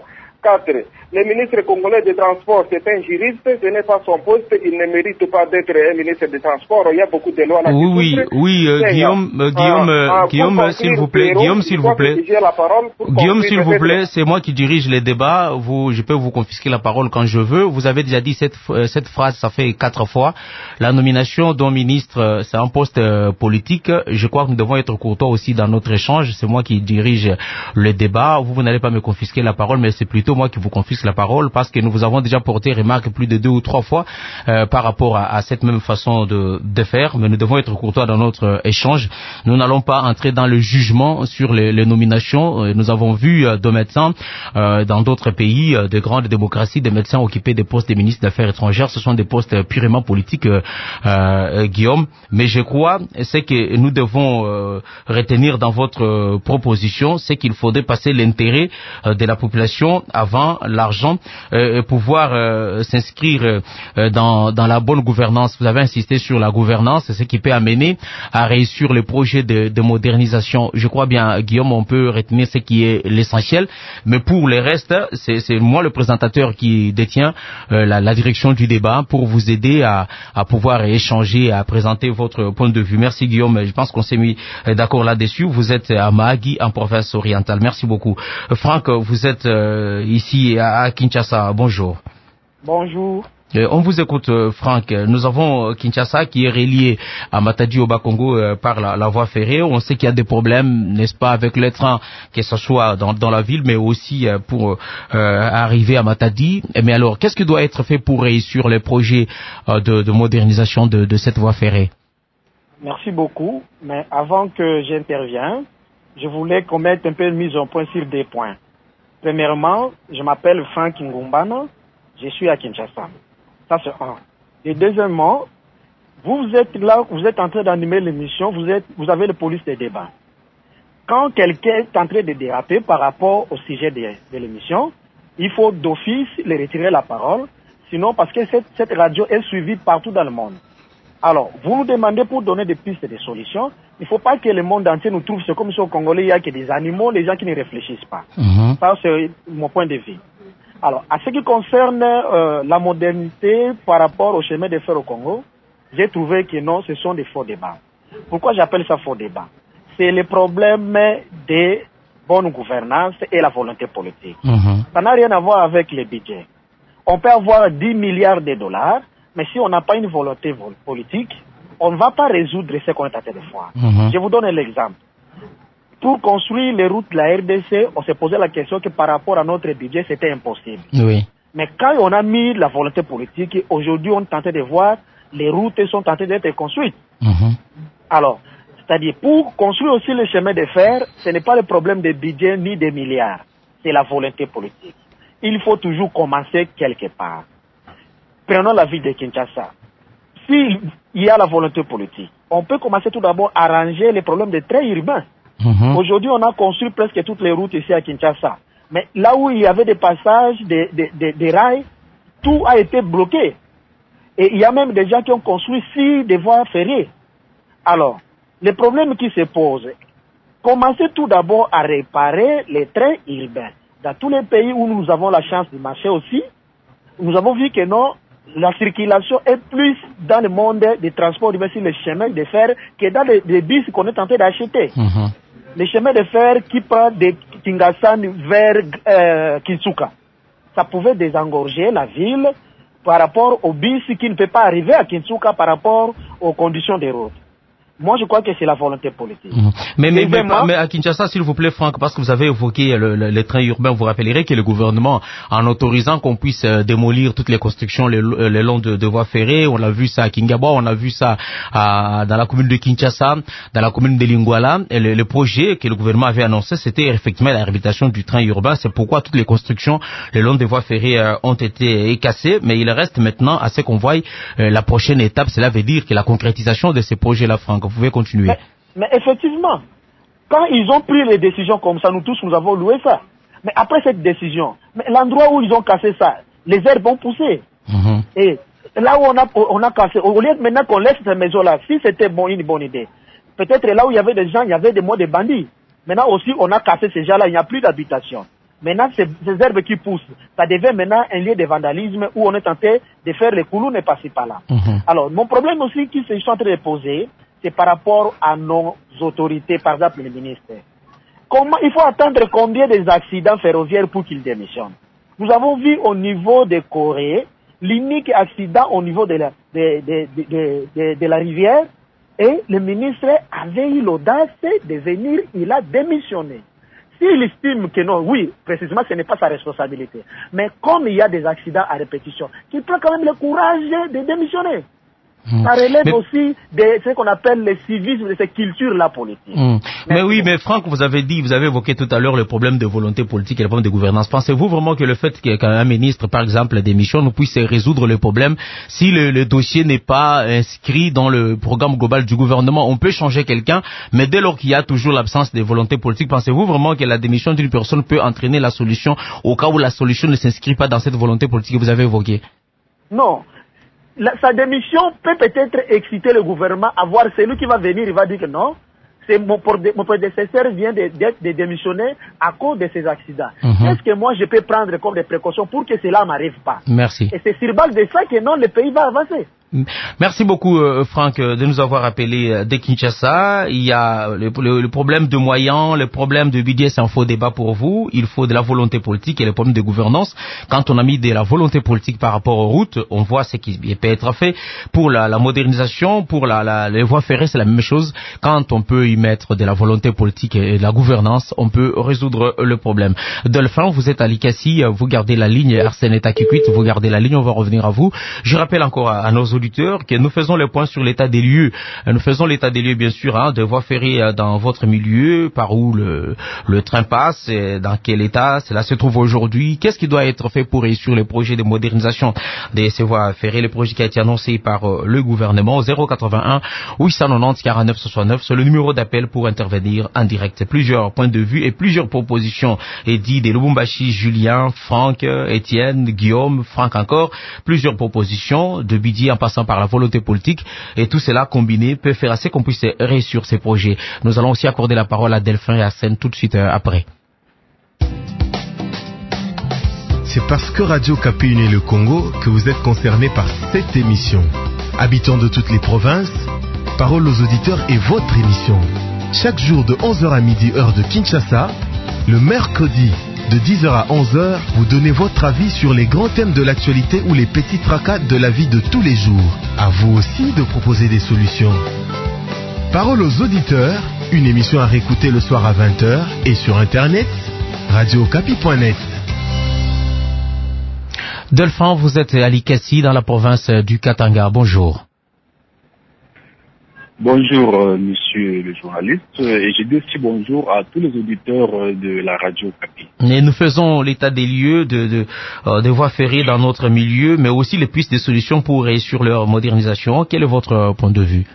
Quatre, le ministre congolais des Transports, c'est un juriste, ce n'est pas son poste, il ne mérite pas d'être un ministre des Transports. Il y a beaucoup de lois là. Oui, oui, oui, euh, Guillaume, euh, Guillaume, euh, ah, Guillaume, s'il vous plaît, Guillaume, s'il vous plaît, Guillaume, s'il vous plaît, c'est moi qui dirige les débats. Vous, je peux vous confisquer la parole quand je veux. Vous avez déjà dit cette euh, cette phrase, ça fait quatre fois. La nomination d'un ministre, euh, c'est un poste euh, politique. Je crois que nous devons être courtois aussi dans notre échange. C'est moi qui dirige le débat. Vous, vous n'allez pas me confisquer la parole, mais c'est plutôt moi qui vous confisque la parole parce que nous vous avons déjà porté remarque plus de deux ou trois fois euh, par rapport à, à cette même façon de, de faire. Mais nous devons être courtois dans notre euh, échange. Nous n'allons pas entrer dans le jugement sur les, les nominations. Euh, nous avons vu euh, deux médecins euh, dans d'autres pays euh, de grandes démocraties, des médecins occupés des postes des ministres d'affaires étrangères. Ce sont des postes euh, purement politiques, euh, euh, Guillaume. Mais je crois, c'est que nous devons euh, retenir dans votre euh, proposition, c'est qu'il faudrait passer l'intérêt euh, de la population avant l'argent euh, et pouvoir euh, s'inscrire euh, dans, dans la bonne gouvernance. Vous avez insisté sur la gouvernance, c'est ce qui peut amener à réussir les projets de, de modernisation. Je crois bien, Guillaume, on peut retenir ce qui est l'essentiel, mais pour le reste, c'est, c'est moi le présentateur qui détient euh, la, la direction du débat pour vous aider à, à pouvoir échanger, à présenter votre point de vue. Merci Guillaume, je pense qu'on s'est mis d'accord là-dessus. Vous êtes à Mahagi, en province orientale. Merci beaucoup. Franck, vous êtes euh, ici à Kinshasa. Bonjour. Bonjour. Euh, on vous écoute, euh, Franck. Nous avons euh, Kinshasa qui est relié à Matadi au Bas-Congo euh, par la, la voie ferrée. On sait qu'il y a des problèmes, n'est-ce pas, avec les trains, que ce soit dans, dans la ville, mais aussi euh, pour euh, arriver à Matadi. Mais alors, qu'est-ce qui doit être fait pour réussir les projets euh, de, de modernisation de, de cette voie ferrée? Merci beaucoup. Mais avant que j'intervienne, je voulais qu'on mette un peu de mise en point sur des points. Premièrement, je m'appelle Franck Ngumbana, je suis à Kinshasa. Ça c'est un. Et deuxièmement, vous êtes là, vous êtes en train d'animer l'émission, vous êtes, vous avez le police des débats. Quand quelqu'un est en train de déraper par rapport au sujet de, de l'émission, il faut d'office le retirer la parole, sinon parce que cette, cette radio est suivie partout dans le monde. Alors, vous nous demandez pour donner des pistes et des solutions. Il ne faut pas que le monde entier nous trouve, c'est comme si au Congolais, il n'y a que des animaux, les gens qui ne réfléchissent pas. Mm-hmm. Ça, c'est mon point de vue. Alors, à ce qui concerne euh, la modernité par rapport au chemin de fer au Congo, j'ai trouvé que non, ce sont des faux débats. Pourquoi j'appelle ça faux débat? C'est le problème de bonne gouvernance et la volonté politique. Mm-hmm. Ça n'a rien à voir avec les budgets. On peut avoir dix milliards de dollars, mais si on n'a pas une volonté politique, on ne va pas résoudre ce qu'on est en train de faire. Mm-hmm. Je vous donne l'exemple. Pour construire les routes de la R D C, on s'est posé la question que par rapport à notre budget, c'était impossible. Oui. Mais quand on a mis la volonté politique, aujourd'hui, on est en train de voir les routes sont en train d'être construites. Mm-hmm. Alors, c'est-à-dire, pour construire aussi le chemin de fer, ce n'est pas le problème des budgets ni des milliards. C'est la volonté politique. Il faut toujours commencer quelque part. Prenons la ville de Kinshasa. S'il y a la volonté politique, on peut commencer tout d'abord à arranger les problèmes des trains urbains. Mm-hmm. Aujourd'hui, on a construit presque toutes les routes ici à Kinshasa. Mais là où il y avait des passages, des, des, des, des rails, tout a été bloqué. Et il y a même des gens qui ont construit six des voies ferrées. Alors, les problèmes qui se posent, commencez tout d'abord à réparer les trains urbains. Dans tous les pays où nous avons la chance de marcher aussi, nous avons vu que non, la circulation est plus dans le monde des transports urbains sur les chemins de fer que dans les, les bus qu'on est en train d'acheter. Mm-hmm. Les chemins de fer qui prennent de Kingasan vers euh, Kinsuka. Ça pouvait désengorger la ville par rapport aux bus qui ne peuvent pas arriver à Kinsuka par rapport aux conditions des routes. Moi, je crois que c'est la volonté politique. Mmh. Mais, mais, mais, mais à Kinshasa, s'il vous plaît, Franck, parce que vous avez évoqué le, le, les trains urbains, vous rappellerez que le gouvernement, en autorisant qu'on puisse euh, démolir toutes les constructions le, le long de, de voies ferrées, on a vu ça à Kingaba, on a vu ça à, dans la commune de Kinshasa, dans la commune de Lingwala, et le, le projet que le gouvernement avait annoncé, c'était effectivement la réhabilitation du train urbain. C'est pourquoi toutes les constructions le long des voies ferrées euh, ont été cassées, mais il reste maintenant à ce qu'on voie euh, la prochaine étape. Cela veut dire que la concrétisation de ces projets-là, Franck, vous pouvez continuer. Mais, mais effectivement, quand ils ont pris les décisions comme ça, nous tous, nous avons loué ça. Mais après cette décision, mais l'endroit où ils ont cassé ça, les herbes ont poussé. Mm-hmm. Et là où on a, on a cassé, au lieu de maintenant qu'on laisse ces maisons-là, si c'était bon, une bonne idée, peut-être là où il y avait des gens, il y avait des mots de bandits. Maintenant aussi, on a cassé ces gens-là, il n'y a plus d'habitation. Maintenant, ces, ces herbes qui poussent, ça devient maintenant un lieu de vandalisme où on est tenté de faire les coulous et passer par là. Mm-hmm. Alors, mon problème aussi qui se sont en train de poser, c'est par rapport à nos autorités, par exemple les ministres. Comment, il faut attendre combien des accidents ferroviaires pour qu'ils démissionnent? Nous avons vu au niveau de Corée, l'unique accident au niveau de la, de, de, de, de, de, de la rivière, et le ministre avait eu l'audace de venir, il a démissionné. S'il estime que non, oui, précisément, ce n'est pas sa responsabilité. Mais comme il y a des accidents à répétition, qu'il prend quand même le courage de démissionner. Mmh. Ça relève mais... aussi de ce qu'on appelle le civisme, de cette culture-là politique. Mmh. Mais oui, mais Franck, vous avez dit, vous avez évoqué tout à l'heure le problème de volonté politique et le problème de gouvernance. Pensez-vous vraiment que le fait qu'un ministre, par exemple, démissionne, puisse résoudre le problème si le, le dossier n'est pas inscrit dans le programme global du gouvernement? On peut changer quelqu'un, mais dès lors qu'il y a toujours l'absence de volonté politique, pensez-vous vraiment que la démission d'une personne peut entraîner la solution au cas où la solution ne s'inscrit pas dans cette volonté politique que vous avez évoquée? Non. La, sa démission peut peut-être exciter le gouvernement à voir celui qui va venir, il va dire que non, c'est mon, mon prédécesseur vient de, de, de démissionner à cause de ces accidents. Mm-hmm. Qu'est-ce que moi je peux prendre comme des précautions pour que cela m'arrive pas? Merci. Et c'est sur base de ça que non, le pays va avancer. Merci beaucoup, euh, Franck, de nous avoir appelé de Kinshasa. Il y a le, le, le problème de moyens, le problème de budget, c'est un faux débat pour vous. Il faut de la volonté politique et le problème de gouvernance. Quand on a mis de la volonté politique par rapport aux routes, on voit ce qui peut être fait. Pour la, la modernisation, pour la, la, les voies ferrées, c'est la même chose. Quand on peut y mettre de la volonté politique et de la gouvernance, on peut résoudre le problème. Delphin, vous êtes à Likasi, vous gardez la ligne. Arsène est à Kikwit, vous gardez la ligne, on va revenir à vous. Je rappelle encore à, à nos auditeurs que nous faisons le point sur l'état des lieux. Nous faisons l'état des lieux, bien sûr, hein, de voies ferrées dans votre milieu, par où le, le train passe, dans quel état cela se trouve aujourd'hui. Qu'est-ce qui doit être fait pour réussir les projets de modernisation de ces voies ferrées, le projet qui a été annoncé par euh, le gouvernement? Zéro quatre-vingt-un huit cent quatre-vingt-dix quarante-neuf soixante-neuf, c'est le numéro d'appel pour intervenir en direct. Plusieurs points de vue et plusieurs propositions. Eddy de Lubumbashi, Julien, Franck, Étienne, Guillaume, Franck encore, plusieurs propositions de Bidi en passant par la volonté politique, et tout cela combiné peut faire assez qu'on puisse réussir ces projets. Nous allons aussi accorder la parole à Delphin et à Seine tout de suite euh, après. C'est parce que Radio Kapi unit le Congo que vous êtes concernés par cette émission. Habitants de toutes les provinces, Parole aux auditeurs est votre émission. Chaque jour de onze heures à midi, heure de Kinshasa, le mercredi de dix heures à onze heures, vous donnez votre avis sur les grands thèmes de l'actualité ou les petits tracas de la vie de tous les jours. À vous aussi de proposer des solutions. Parole aux auditeurs, une émission à réécouter le soir à vingt heures et sur internet, radio kapi point net. Delphin, vous êtes à Likasi dans la province du Katanga. Bonjour. Bonjour, euh, monsieur le journaliste, et je dis aussi bonjour à tous les auditeurs euh, de la radio Kapi. Et nous faisons l'état des lieux de, de, euh, de voies ferrées dans notre milieu, mais aussi les pistes de solutions pour réussir leur modernisation. Quel est votre point de vue?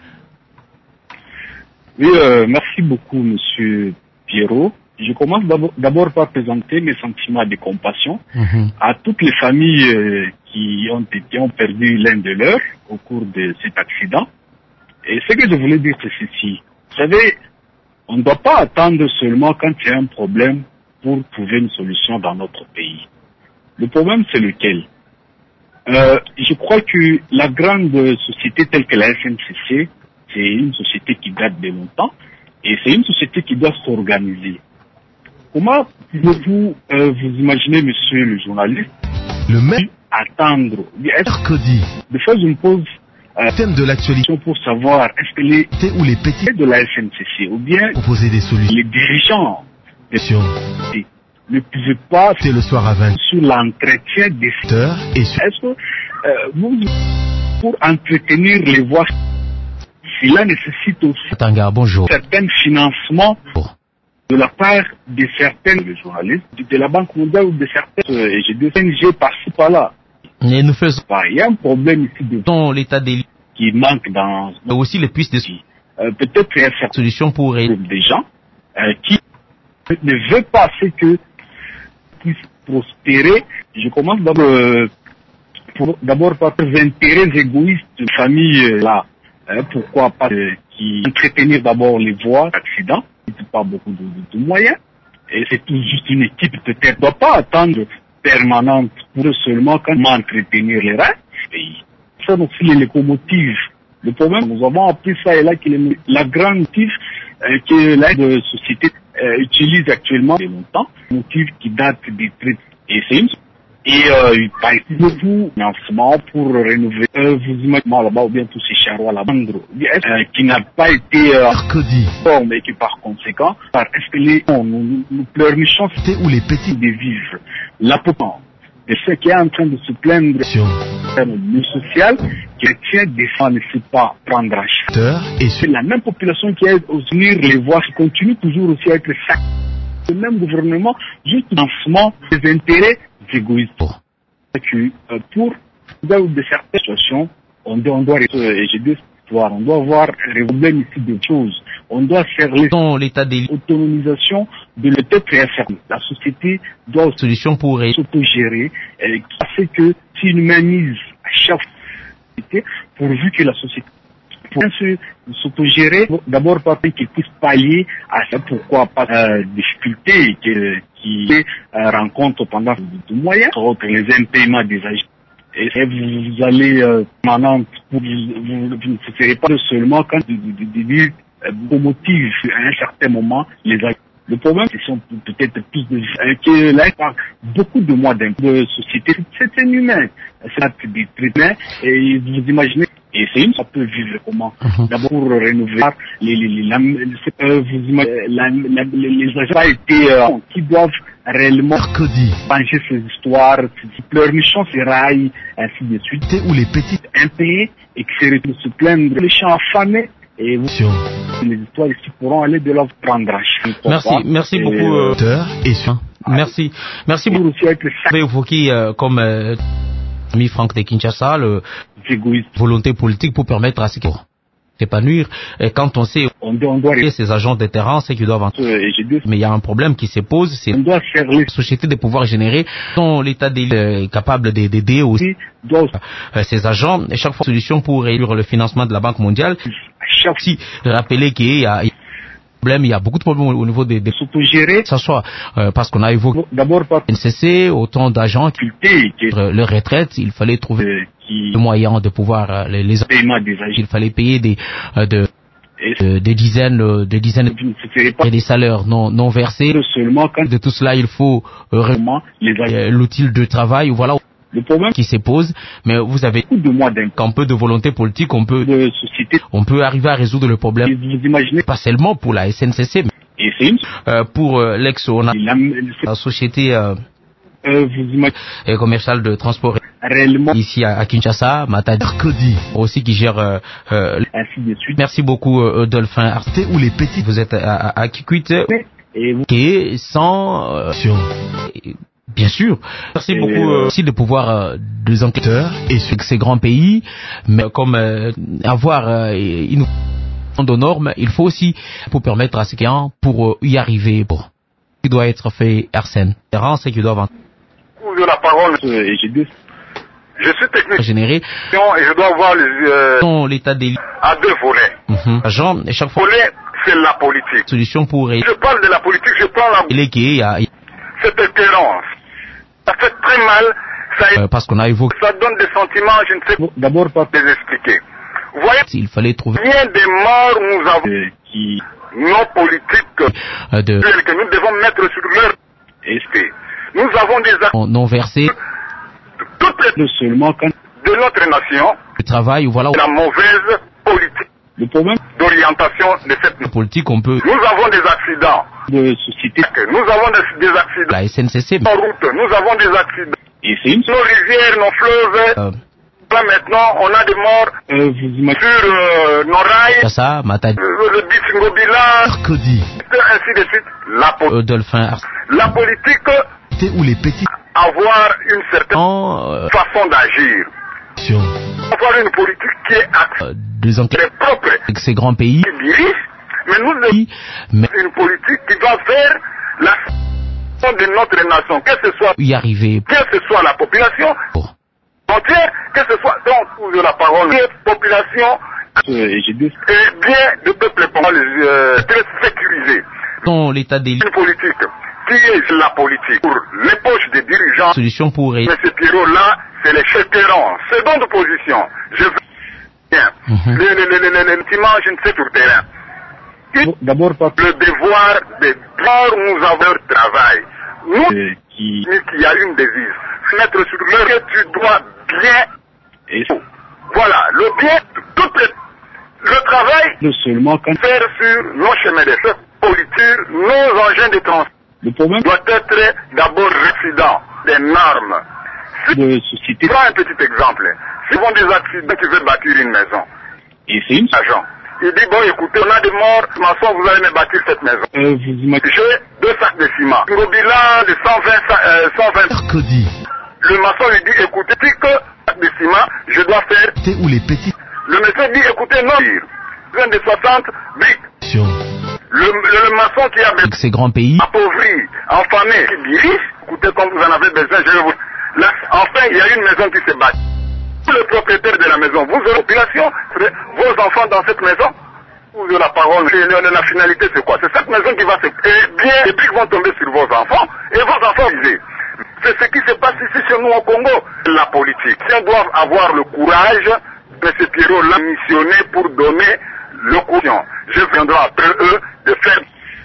Oui, euh, merci beaucoup, monsieur Pierrot. Je commence d'abord par présenter mes sentiments de compassion mmh. à toutes les familles euh, qui ont été ont perdu l'un de leurs au cours de cet accident. Et ce que je voulais dire, c'est ceci. Vous savez, on ne doit pas attendre seulement quand il y a un problème pour trouver une solution dans notre pays. Le problème, c'est lequel? euh, Je crois que la grande société telle que la S N C C, c'est une société qui date de longtemps et c'est une société qui doit s'organiser. Comment pouvez-vous euh, vous imaginer, monsieur le journaliste, le même attendre mercredi de faire une pause Euh, thème de l'actualité pour savoir est-ce que les T ou les petits de la S N C C ou bien proposer des solutions. Les dirigeants des ne pouvaient pas c'est le soir à vingt sur l'entretien des heures et sur est-ce que euh, vous pour entretenir les voies, cela nécessite aussi Tanga, bonjour. certains financements de la part de certains journalistes de la Banque mondiale ou de certains euh, et j'ai des O N G par-ci par-là. Et nous faisons. Il y a un problème ici de dans l'état des lieux qui manque dans. Mais aussi les pistes de euh, peut-être il y a certaines solutions pour des gens euh, qui ne veulent pas ce que puissent prospérer. Je commence d'abord euh, pour d'abord par les intérêts égoïstes de famille euh, là. Hein, pourquoi pas euh, qui entretenir d'abord les voies d'accident, pas beaucoup de, de, de moyens. Et c'est tout juste une équipe peut-être. On ne doit pas attendre permanente pour seulement quand entretenir les reins. Ça aussi les locomotives. Le problème, nous avons appris ça et là que la grande motive euh, que la société euh, utilise actuellement depuis longtemps, motif qui date des traités et c'est une et euh, par exemple vous financement pour rénover euh, vous imaginez là-bas ou bien tous ces charrois là-bas euh, qui n'a pas été euh, bon mais qui par conséquent par est-ce que les nous, nous, nous pleurnichons c'était où les petits de vivre la potence de ce qui est en train de se plaindre le social qui tient défend ne sait pas prendre en charge et c'est la même population qui est au unir les voix qui continue toujours aussi à être sac le même gouvernement juste lancement des intérêts égoïstes que euh, pour dans de certaines situations on doit on doit euh, j'ai deux histoires on doit voir les problèmes ici des choses on doit faire l'état d'autonomisation de l'État préféré. La société doit solution pour s'autogérer et c'est que si une mainmise à chaque société pourvu que la société pour s'autogérer d'abord pas qu'ils puissent pallier à ça pourquoi pas euh, difficultés qui qui euh, rencontrent pendant de moyens autres les impaiements des agents et vous, vous allez euh, maintenant vous, vous, vous ne serez pas seulement quand de dire vos motifs à un certain moment les agents. Le problème, c'est sont peut-être plus de euh, que là, par beaucoup de mois d'un de société, c'est un humain, c'est des traitements et vous imaginez. Et c'est une, ça peut vivre comment? Uh-huh. D'abord pour rénover les les les, la, euh, vous imaginez, la, la, les, les agents été, euh, qui doivent réellement changer ces histoires, ces pleurnichons, ces rails, ainsi de suite, où les petites impayées et qui se plaignent, les champs affamés. Et vous, les histoires ici pourront aller de leur prendre. Merci, merci beaucoup. Euh, et sur. Merci, merci beaucoup. Vous avez évoqué euh, comme euh, ami Franck de Kinshasa, le volonté politique pour permettre à ces qui s'épanouir. Et quand on sait on doit, on doit ces agents de terrain, c'est qu'ils doivent en... euh, mais il y a un problème qui se pose, c'est la société de pouvoir générer dont l'État est euh, capable d'aider aussi euh, ces agents. Et chaque fois, solution pour réduire le financement de la Banque mondiale. Chaque si rappeler qu'il y a problème, il y a beaucoup de problèmes au niveau des, des s'autogérer, ça soit euh, parce qu'on a évoqué d'abord par N C C, autant d'agents qui euh, leur retraite, il fallait trouver euh, qui... le moyen de pouvoir euh, les, les il fallait payer des euh, de Euh, des dizaines, euh, des dizaines et des salaires non non versés. Seulement quand de tout cela, il faut euh, euh, l'outil de travail. Voilà le problème qui se pose. Mais vous avez de mois d'un un peu de volonté politique, on peut de société, on peut arriver à résoudre le problème. Vous imaginez pas seulement pour la S N C C, mais et c'est une... euh, pour euh, l'ex on a la, la société euh, euh, vous imaginez... euh, commerciale de transport. Réellement ici à, à Kinshasa, Matadi aussi qui gère euh, euh, ainsi de suite. Merci beaucoup euh, Dolphin Arte ou les petits vous êtes à, à, à Kikwit et vous qui sans euh, et, bien sûr. Merci et beaucoup euh, aussi de pouvoir euh, des enquêteurs et sur ces grands pays mais comme euh, avoir euh, une de normes, il faut aussi pour permettre à ces clients pour euh, y arriver pour qui doit être fait Arsène. C'est qui doivent de la parole euh, et j'ai deux Je suis technicien généré et je dois voir euh, l'état des à deux volets. Mm-hmm. Agent, et chaque fois. Volet, c'est la politique. Solution pour. Je parle de la politique, je prends la. Il est qui il y a. Cette écœurance, ça fait très mal. Ça euh, parce qu'on a évoqué. Ça donne des sentiments, je ne sais pas. D'abord pas les expliquer. Vous voyez. Il fallait trouver. Bien des morts nous avons. Euh, qui. Nos politiques. Euh, de. Que nous devons mettre sur leur. Esprit. Nous avons des actes. Non versés. Toutes les seulement quand de notre nation, le travail, voilà la mauvaise politique, le problème d'orientation de cette politique, on peut. Nous avons des accidents de société. Nous avons des, des accidents. La S N C C. En route, nous avons des accidents. Et c'est une... Nos rivières, nos fleuves. Euh... Là maintenant, on a des morts euh, vous imaginez... sur euh, nos rails. Ça, Matadi. Euh, le Bissingobila. Ainsi de suite. La, po euh, Dolphin. La politique. Où les petits. Avoir une certaine euh... façon d'agir. Avoir une politique qui est euh, des enquêtes propre. Avec ces grands pays. Qui dirige, mais nous devons mais... une politique qui va faire la de notre nation, que ce soit y arriver, que ce soit la population oh. entière, que ce soit donc de la parole, que population euh, et, deux... et bien de peuple pour les euh, très sécurisé. Dans l'état des une politique qui est la politique pour les poches des dirigeants. Solution pour... M. Pierrot, là, c'est les chefs-terrains. Seconde position. Je veux bien. Mm-hmm. Le, le, le, le, le, le dimanche, je ne sais sur le terrain. D'abord, le devoir de voir nous avons le travail. Nous, euh, qui... qui a une devise. Mettre sur l'heure que tu dois bien. Et... Voilà, le bien, tout le, le travail, le seulement quand... faire sur nos chemins de fer, politique, nos engins de transport. Le problème doit être d'abord résident des normes. Si de société. Prends un petit exemple. Si vont des accidents, tu veux bâtir une maison. Et c'est une agent. Il dit, bon, écoutez, on a des morts, maçon, vous allez me bâtir cette maison. Euh, vous J'ai deux sacs de ciment. Pour le bilan de cent vingt, euh, cent vingt. Mercredi. Le maçon lui dit, écoutez, si que sac de ciment, je dois faire. T'es où les petits? Le monsieur dit, écoutez, non, besoin de soixante briques. Le, le, le maçon qui a besoin. Ces grands pays. Appauvri, enfamé, qui dirige, écoutez, comme vous en avez besoin, je vais vous. Là, enfin, il y a une maison qui se bâtit. Le propriétaire de la maison, vous aurez population, vos enfants dans cette maison, vous aurez la parole, la finalité c'est quoi? C'est cette maison qui va se... Et bien, les briques vont tomber sur vos enfants, et vos enfants visés. C'est ce qui se passe ici chez nous au Congo. La politique. Ils doivent avoir le courage, M. Pierrot l'a missionné pour donner le courage. Je viendrai après eux de faire...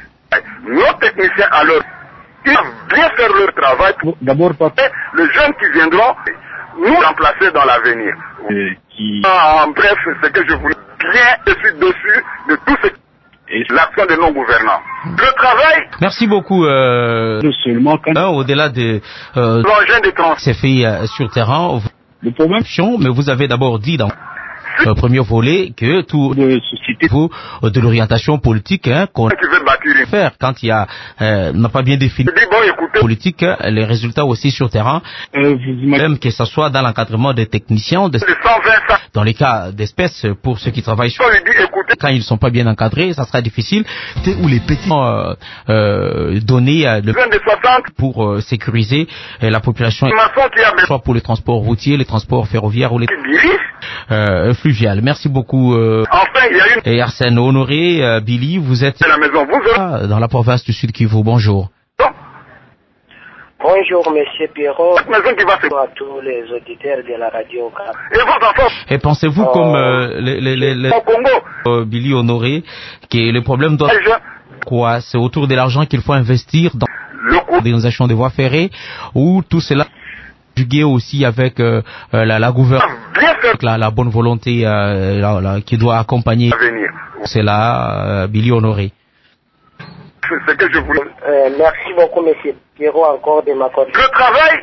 Nos techniciens alors, ils doivent bien faire leur travail. D'abord, papa. Les jeunes qui viendront nous remplacer dans l'avenir. Euh, qui... En bref, c'est ce que je voulais bien dessus dessus de tout ce et l'action de nos gouvernants. Le travail. Merci beaucoup. Euh, seulement quand... euh, au-delà de euh, l'engin de transport, c'est fait euh, sur terrain. Le problème, mais vous avez d'abord dit dans le premier volet que tout de société faut de l'orientation politique hein, qu'on veut faire quand il y a euh, n'a pas bien défini bon, politique, les résultats aussi sur terrain, euh, vous même que ce soit dans l'encadrement des techniciens, de, dans les cas d'espèces pour ceux qui travaillent sur, quand ils ne sont pas bien encadrés, ça sera difficile. T'es où les petits euh, euh, donner euh, le pour euh, sécuriser euh, la population, soit pour les transports routiers, les transports ferroviaires ou les euh, fluviales. Merci beaucoup. Euh, enfin, il y a une... Et Arsène Honoré, euh, Billy, vous êtes la maison, vous ah, dans la province du Sud Kivu. Bonjour. Bonjour, Monsieur Pierrot. Cette maison qui va se... à tous les auditeurs de la radio. Et vos enfants. Et pensez-vous euh, comme euh, les, les, les, les... au Congo, euh, Billy Honoré, que le problème doit quoi? C'est autour de l'argent qu'il faut investir dans l'organisation des voies ferrées ou tout cela conjugué aussi avec euh, la, la gouvernance, la, la bonne volonté euh, la, la, qui doit accompagner. C'est là, euh, Billy Honoré. C'est ce que je voulais. Euh, merci beaucoup, Monsieur Pierrot, encore de m'accorder. Le travail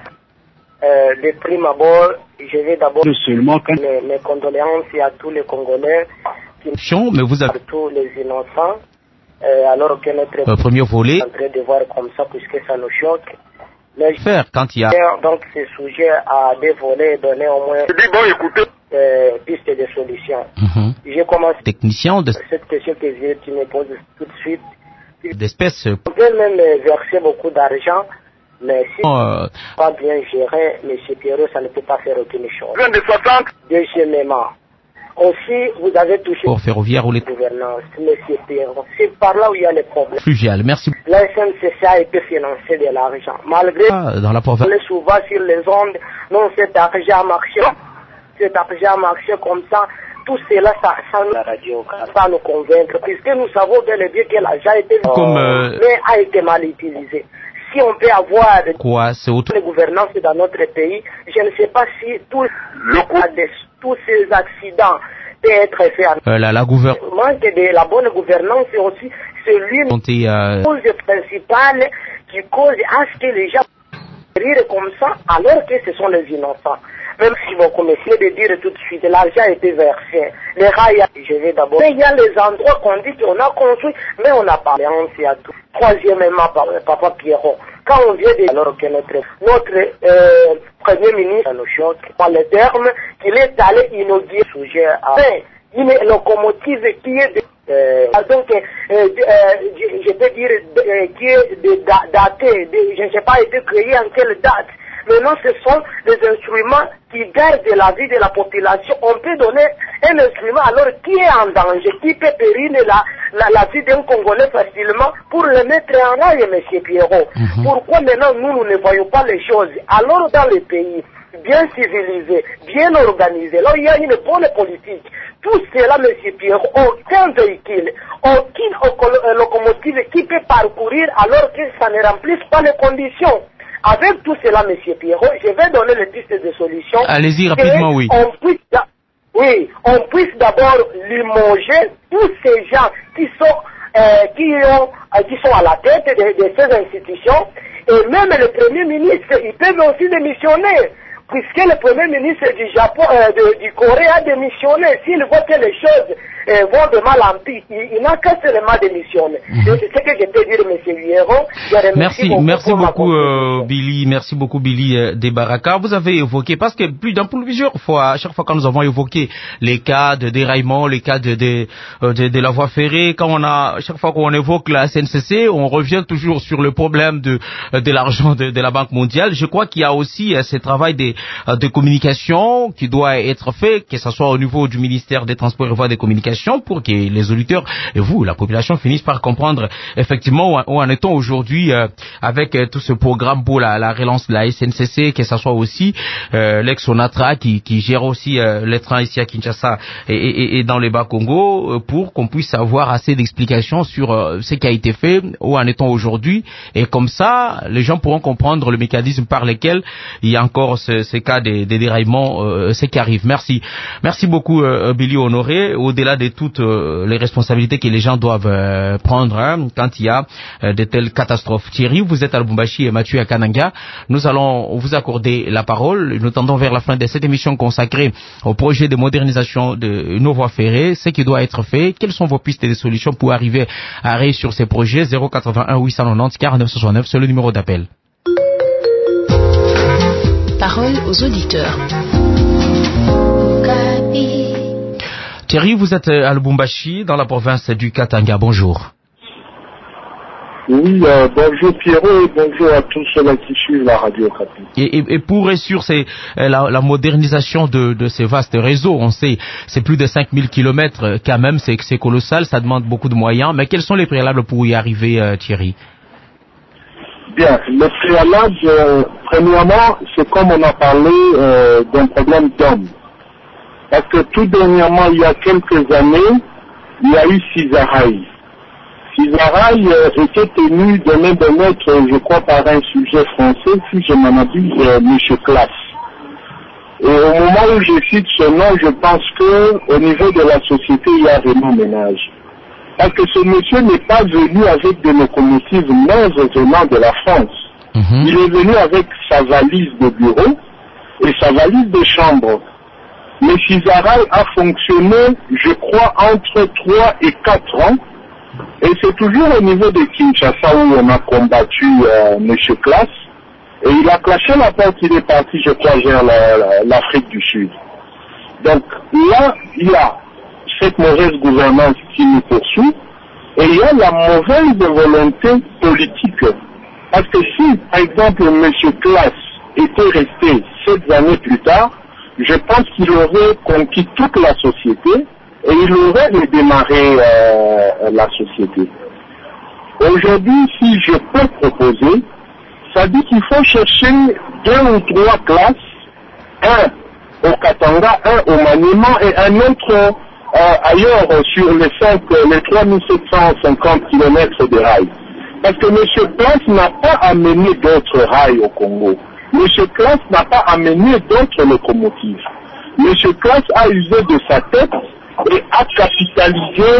euh, de prime abord, je vais d'abord seulement quand... mes, mes condoléances à tous les Congolais, qui... mais vous avez... tous les innocents, euh, alors que notre euh, premier volet est en train de voir comme ça, puisque ça nous choque. Mais faire quand il y a donc c'est sujet à des volets, donner au moins je dis bon, écoutez. Euh, pistes de solutions. Mm-hmm. J'ai commencé technicien de cette question que tu me poses tout de suite. D'espèces. On peut même verser beaucoup d'argent, mais si euh... pas bien géré, M. Pierrot, ça ne peut pas faire aucune chose. de soixante Deuxièmement, aussi, vous avez touché pour ferroviaire ou les gouvernance, M. Pierrot. C'est par là où il y a les problèmes. Fluvial, merci. La S N C C a été financé de l'argent. Malgré ah, dans la province. On est souvent sur les ondes, non, cet argent a marché. Cet argent a marché comme ça. Tout cela, ça, ça, nous, la radio, ça nous convaincre, puisque nous savons bel et bien que l'argent a été, comme, euh... mais a été mal utilisé. Si on peut avoir quoi, c'est autre... les gouvernances dans notre pays, je ne sais pas si tout le coup de tous ces accidents peut être fait. Euh, la, la gouvernance. Manque de la bonne gouvernance, c'est aussi celui de euh... cause principale qui cause à ce que les gens rire comme ça, alors que ce sont les innocents. Même si beaucoup m'essaient de dire tout de suite, l'argent a été versé, les rails, je vais d'abord. Mais il y a les endroits qu'on dit qu'on a construit, mais on n'a pas réussi à tout. Troisièmement, Papa Pierrot, quand on vient de... Alors que notre, notre euh, Premier ministre nous choque par le terme qu'il est allé inaugurer le sujet à une locomotive qui est de, euh, donc euh, euh, je, je peux dire euh, qui est de, daté, de, je ne sais pas, été créé en quelle date. Maintenant, ce sont des instruments qui gardent la vie de la population. On peut donner un instrument alors qui est en danger, qui peut périr la, la, la vie d'un Congolais facilement pour le mettre en rail, M. Pierrot. Mm-hmm. Pourquoi maintenant nous, nous ne voyons pas les choses? Alors dans les pays bien civilisés, bien organisés, là il y a une bonne politique, tout cela, M. Pierrot, aucun véhicule, aucune locomotive qui peut parcourir alors que ça ne remplisse pas les conditions. Avec tout cela, M. Pierrot, je vais donner les pistes de solutions. Allez-y rapidement, oui. On puisse, oui, on puisse d'abord limoger tous ces gens qui sont, euh, qui ont, euh, qui sont à la tête de, de ces institutions, et même le Premier ministre, ils peuvent aussi démissionner. Puisque le Premier ministre du Japon, euh, de, du Corée a démissionné, s'il voit que les choses euh, vont de mal en pis, il, il n'a qu'à seulement démissionner. Mm-hmm. C'est ce que je peux dire, M. Vieron. Merci, merci beaucoup, euh, Billy, merci beaucoup, Billy euh, Debaraka. Vous avez évoqué, parce que plus d'un plusieurs fois, à chaque fois quand nous avons évoqué les cas de déraillement, les cas de, de, de, de la voie ferrée, quand on a, chaque fois qu'on évoque la S N C C, on revient toujours sur le problème de, de l'argent de, de la Banque mondiale. Je crois qu'il y a aussi euh, ce travail des de communication qui doit être fait, que ce soit au niveau du ministère des Transports et Voies des Communications, pour que les auditeurs et vous, la population, finissent par comprendre effectivement où, où en est-on aujourd'hui euh, avec euh, tout ce programme pour la, la relance de la S N C C, que ce soit aussi euh, l'ex-Onatra qui, qui gère aussi euh, les trains ici à Kinshasa et, et, et dans les Bas-Congo, euh, pour qu'on puisse avoir assez d'explications sur euh, ce qui a été fait, où en est-on aujourd'hui, et comme ça, les gens pourront comprendre le mécanisme par lequel il y a encore ce ces cas des, des déraillements, euh, c'est qui arrive. Merci. Merci beaucoup, euh, Billy Honoré. Au-delà de toutes euh, les responsabilités que les gens doivent euh, prendre hein, quand il y a euh, de telles catastrophes. Thierry, vous êtes à Lubumbashi et Mathieu à Kananga. Nous allons vous accorder la parole. Nous tendons vers la fin de cette émission consacrée au projet de modernisation de nos voies ferrées. Ce qui doit être fait. Quelles sont vos pistes de solutions pour arriver à arrêter sur ces projets? zéro quatre-vingt-un huit cent quatre-vingt-dix quarante-neuf soixante-neuf, c'est le numéro d'appel. Parole aux auditeurs. Thierry, vous êtes à Lubumbashi, dans la province du Katanga. Bonjour. Oui, euh, bonjour Pierrot et bonjour à tous ceux qui suivent la radio Kapi. Et, et, et pour réussir c'est la, la modernisation de, de ces vastes réseaux, on sait, c'est plus de cinq mille kilomètres quand même, c'est, c'est colossal, ça demande beaucoup de moyens. Mais quels sont les préalables pour y arriver, euh, Thierry? Bien, le préalable, euh, premièrement, c'est comme on a parlé euh, d'un problème d'homme. Parce que tout dernièrement, il y a quelques années, il y a eu Cisaraï. Cisaraï euh, était tenu de main de maître, je crois, par un sujet français, si je m'en abuse, euh, M. Classe. Et au moment où je cite ce nom, je pense que au niveau de la société, il y a vraiment ménage. Parce que ce monsieur n'est pas venu avec des locomotives neuves venant de la France. Mm-hmm. Il est venu avec sa valise de bureau et sa valise de chambre. Mais Cisaraï a fonctionné, je crois, entre trois et quatre ans. Et c'est toujours au niveau de Kinshasa où on a combattu euh, M. Classe. Et il a clashé la porte, il est parti, je crois, vers la, la, l'Afrique du Sud. Donc là, il y a cette mauvaise gouvernance qui nous poursuit, et il y a la mauvaise volonté politique. Parce que si, par exemple, M. Classe était resté sept années plus tard, je pense qu'il aurait conquis toute la société et il aurait redémarré euh, la société. Aujourd'hui, si je peux proposer, ça dit qu'il faut chercher deux ou trois classes, un au Katanga, un au Maniema et un autre Euh, ailleurs sur les, cinq, les trois mille sept cent cinquante kilomètres de rails. Parce que M. Classe n'a pas amené d'autres rails au Congo. M. Classe n'a pas amené d'autres locomotives. M. Classe a usé de sa tête et a capitalisé,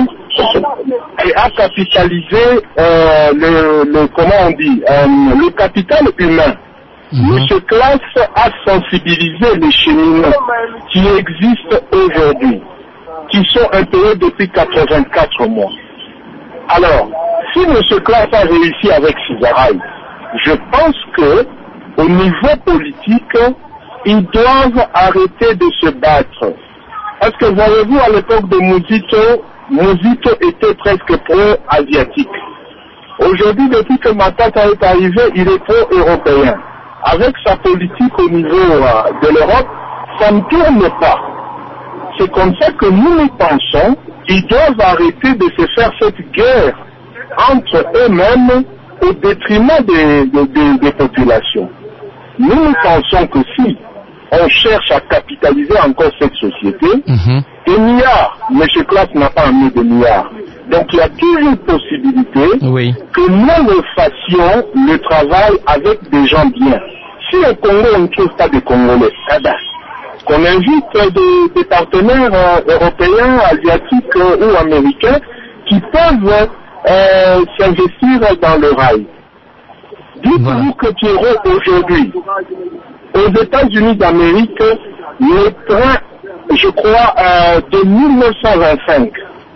et a capitalisé euh, le, le, comment on dit, euh, le capital humain. Mmh. M. Classe a sensibilisé les cheminots qui existent aujourd'hui, qui sont impayés depuis quatre-vingt-quatre mois. Alors, si M. Classe a réussi avec Cisaraï, je pense que au niveau politique, ils doivent arrêter de se battre. Parce que voyez-vous, à l'époque de Mouzito, Mouzito était presque pro-asiatique. Aujourd'hui, depuis que Matata est arrivé, il est pro-européen. avec sa politique au niveau euh, de l'Europe, ça ne tourne pas. C'est comme ça que nous nous pensons qu'ils doivent arrêter de se faire cette guerre entre eux-mêmes au détriment des, des, des, des populations. Nous nous pensons que si on cherche à capitaliser encore cette société, mm-hmm. des milliards, M. Klaas n'a pas amené des milliards. Donc il y a toujours possibilité oui. que nous le fassions le travail avec des gens bien. Si au Congo on ne trouve pas de Congolais, qu'on invite des, des partenaires euh, européens, asiatiques euh, ou américains qui peuvent euh, s'investir dans le rail. Dites-vous voilà. que Pierrot, aujourd'hui, aux États-Unis d'Amérique, les trains, je crois, euh, de mille neuf cent vingt-cinq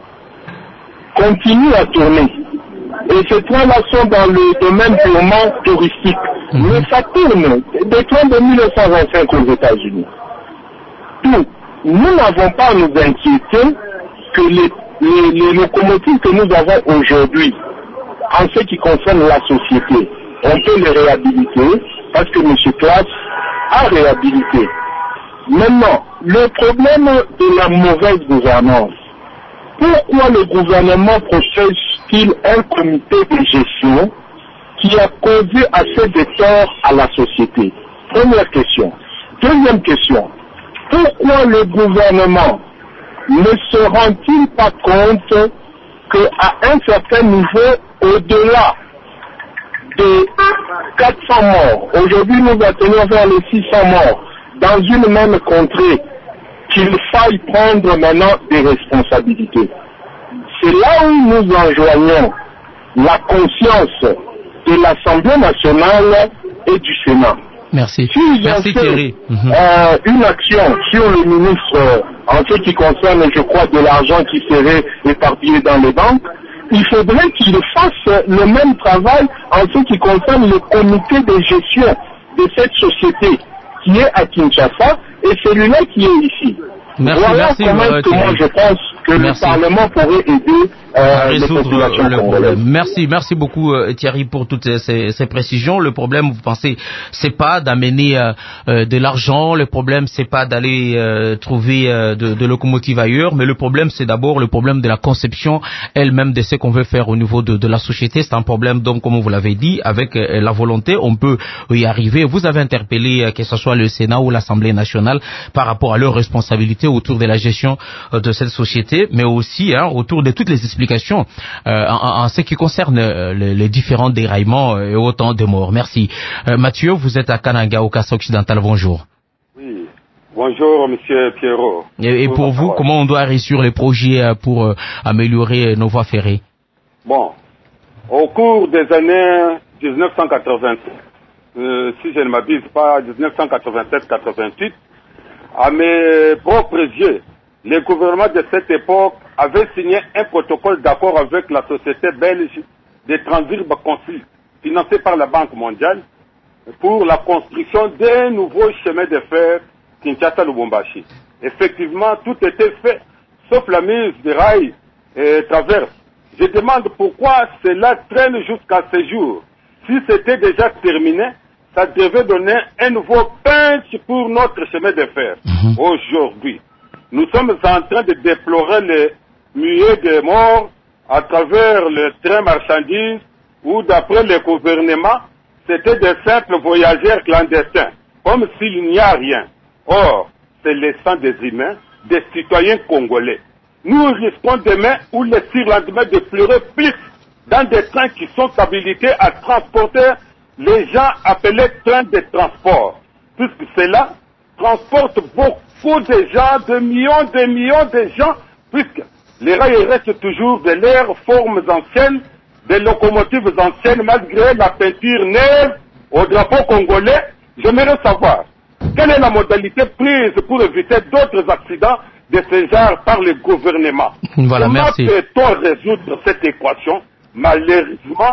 continuent à tourner. Et ces trains-là sont dans le domaine purement touristique. Mm-hmm. Mais ça tourne. Des trains de mille neuf cent vingt-cinq aux États-Unis. Tout. Nous n'avons pas à nous inquiéter que les, les, les locomotives que nous avons aujourd'hui, en ce qui concerne la société, on peut les réhabiliter parce que M. Klaas a réhabilité. Maintenant, le problème de la mauvaise gouvernance. Pourquoi le gouvernement procède-t-il un comité de gestion qui a causé assez de tort à la société? Première question. Deuxième question. Pourquoi le gouvernement ne se rend-il pas compte qu'à un certain niveau, au-delà de quatre cents morts, aujourd'hui nous atteignons vers les six cents morts, dans une même contrée, qu'il faille prendre maintenant des responsabilités. C'est là où nous enjoignons la conscience de l'Assemblée nationale et du Sénat. Merci. S'ils Merci ont fait, Thierry. Mm-hmm. euh, une action sur le ministre euh, en ce qui concerne, je crois, de l'argent qui serait éparpillé dans les banques, il faudrait qu'il fasse le même travail en ce qui concerne le comité de gestion de cette société qui est à Kinshasa et celui-là qui est ici. Merci, voilà merci, comment euh, que moi je pense que merci. le Parlement pourrait aider euh, à résoudre les populations le congolaises. problème. Merci, merci beaucoup euh, Thierry pour toutes ces, ces précisions. Le problème, vous pensez, c'est pas d'amener euh, euh, de l'argent. Le problème, c'est pas d'aller euh, trouver euh, de, de locomotives ailleurs. Mais le problème, c'est d'abord le problème de la conception elle-même de ce qu'on veut faire au niveau de, de la société. C'est un problème, donc, comme vous l'avez dit, avec euh, la volonté, on peut y arriver. Vous avez interpellé, euh, que ce soit le Sénat ou l'Assemblée nationale, par rapport à leurs responsabilités autour de la gestion euh, de cette société, mais aussi hein, autour de toutes les explications euh, en, en ce qui concerne euh, les, les différents déraillements et autant de morts. Merci. Euh, Mathieu, vous êtes à Kananga, au Kassai occidental. Bonjour. Oui. Bonjour, Monsieur Pierrot. Et, et pour vous, parole. Comment on doit réussir les projets euh, pour euh, améliorer nos voies ferrées? Bon, au cours des années dix-neuf cent quatre-vingt-sept, euh, si je ne m'abuse pas, dix-neuf cent quatre-vingt-sept quatre-vingt-huit, à mes propres yeux, le gouvernement de cette époque avait signé un protocole d'accord avec la société belge de Transirbe Consul, financé par la Banque mondiale, pour la construction d'un nouveau chemin de fer Kinshasa-Lubumbashi. Effectivement, tout était fait, sauf la mise des rails et traverses. Je demande pourquoi cela traîne jusqu'à ce jour. Si c'était déjà terminé, ça devait donner un nouveau punch pour notre chemin de fer. Mmh. Aujourd'hui, nous sommes en train de déplorer les milliers de morts à travers le train marchandises où, d'après le gouvernement, c'était des simples voyageurs clandestins, comme s'il n'y a rien. Or, c'est le sang des humains, des citoyens congolais. Nous risquons demain ou le surlendemain de pleurer plus dans des trains qui sont habilités à transporter les gens appelés trains de transport, puisque cela transporte beaucoup de gens, de millions, de millions de gens, puisque les rails restent toujours de leurs formes anciennes, des locomotives anciennes, malgré la peinture neuve au drapeau congolais. J'aimerais savoir quelle est la modalité prise pour éviter d'autres accidents de ce genre par le gouvernement. Voilà, Comment merci. peut-on résoudre cette équation? Malheureusement,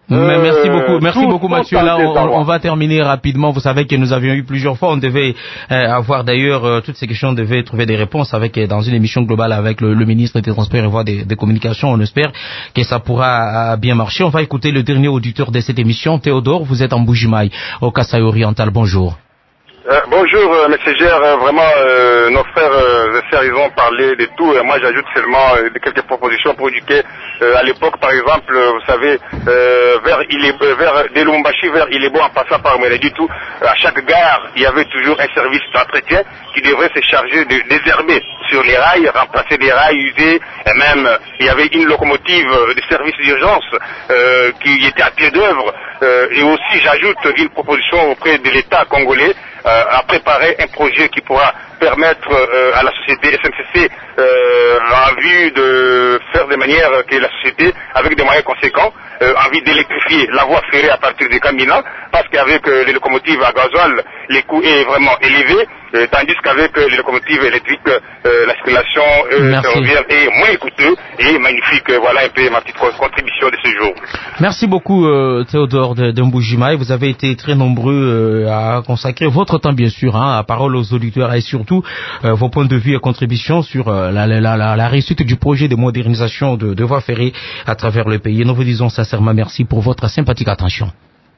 Euh, merci beaucoup, merci beaucoup Mathieu. Là, on, on va terminer rapidement. Vous savez que nous avions eu plusieurs fois, on devait euh, avoir d'ailleurs euh, toutes ces questions, on devait trouver des réponses avec euh, dans une émission globale avec le, le ministre des Transports et voies des, des Communications. On espère que ça pourra euh, bien marcher. On va écouter le dernier auditeur de cette émission, Théodore. Vous êtes en Mbuji-Mayi, au Kasaï oriental. Bonjour. Euh, bonjour, euh, M. Gère, euh, vraiment, euh, nos frères euh, et sœurs, ils ont parlé de tout, et moi j'ajoute seulement euh, quelques propositions pour indiquer, euh, à l'époque, par exemple, euh, vous savez, euh, vers, Ilebo, vers de Lubumbashi vers Ilebo, en passant par Mélodie, tout, euh, à chaque gare, il y avait toujours un service d'entretien qui devrait se charger de désherber sur les rails, remplacer des rails usés, et même, euh, il y avait une locomotive euh, de service d'urgence euh, qui était à pied d'œuvre, euh, et aussi j'ajoute une proposition auprès de l'État congolais, Euh, à préparer un projet qui pourra permettre euh, à la société S N C C euh, en vue de faire de manière que la société, avec des moyens conséquents, euh, en vue d'électrifier la voie ferrée à partir des Kamina, parce qu'avec euh, les locomotives à gasoil, les coûts est vraiment élevé, euh, tandis qu'avec euh, les locomotives électriques, euh, la circulation euh, ferroviaire est moins coûteuse et magnifique. Voilà un peu ma petite contribution de ce jour. Merci beaucoup euh, Théodore de, de Mbuji-Mayi. Vous avez été très nombreux euh, à consacrer votre temps bien sûr, hein, à parole aux auditeurs et surtout euh, vos points de vue et contributions sur euh, la, la, la, la réussite du projet de modernisation de, de voies ferrées à travers le pays. Et nous vous disons sincèrement merci pour votre sympathique attention.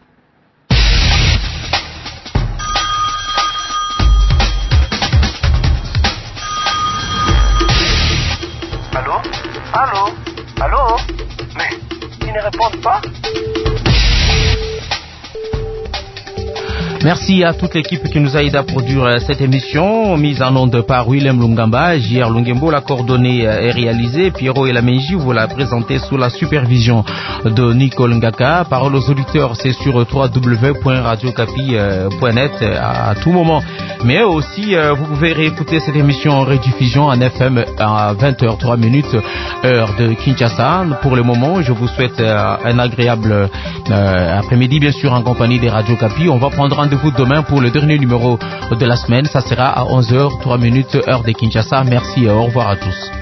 Allô? Allô? Allô? Mais ils ne répondent pas? Merci à toute l'équipe qui nous a aidé à produire cette émission, mise en onde par Willem Lungamba, J R Lungembo, la coordonnée est réalisée, Pierrot et la Menji vous la présentez sous la supervision de Nicole Ngaka. Parole aux auditeurs, c'est sur w w w point radio capi point net à tout moment. Mais aussi, vous pouvez réécouter cette émission en rediffusion en F M à vingt heures trois minutes, heure de Kinshasa. Pour le moment, je vous souhaite un agréable après-midi, bien sûr, en compagnie des Radio Capi. On va prendre rendez-vous demain pour le dernier numéro de la semaine. Ça sera à onze heures trois minutes, heure de Kinshasa. Merci et au revoir à tous.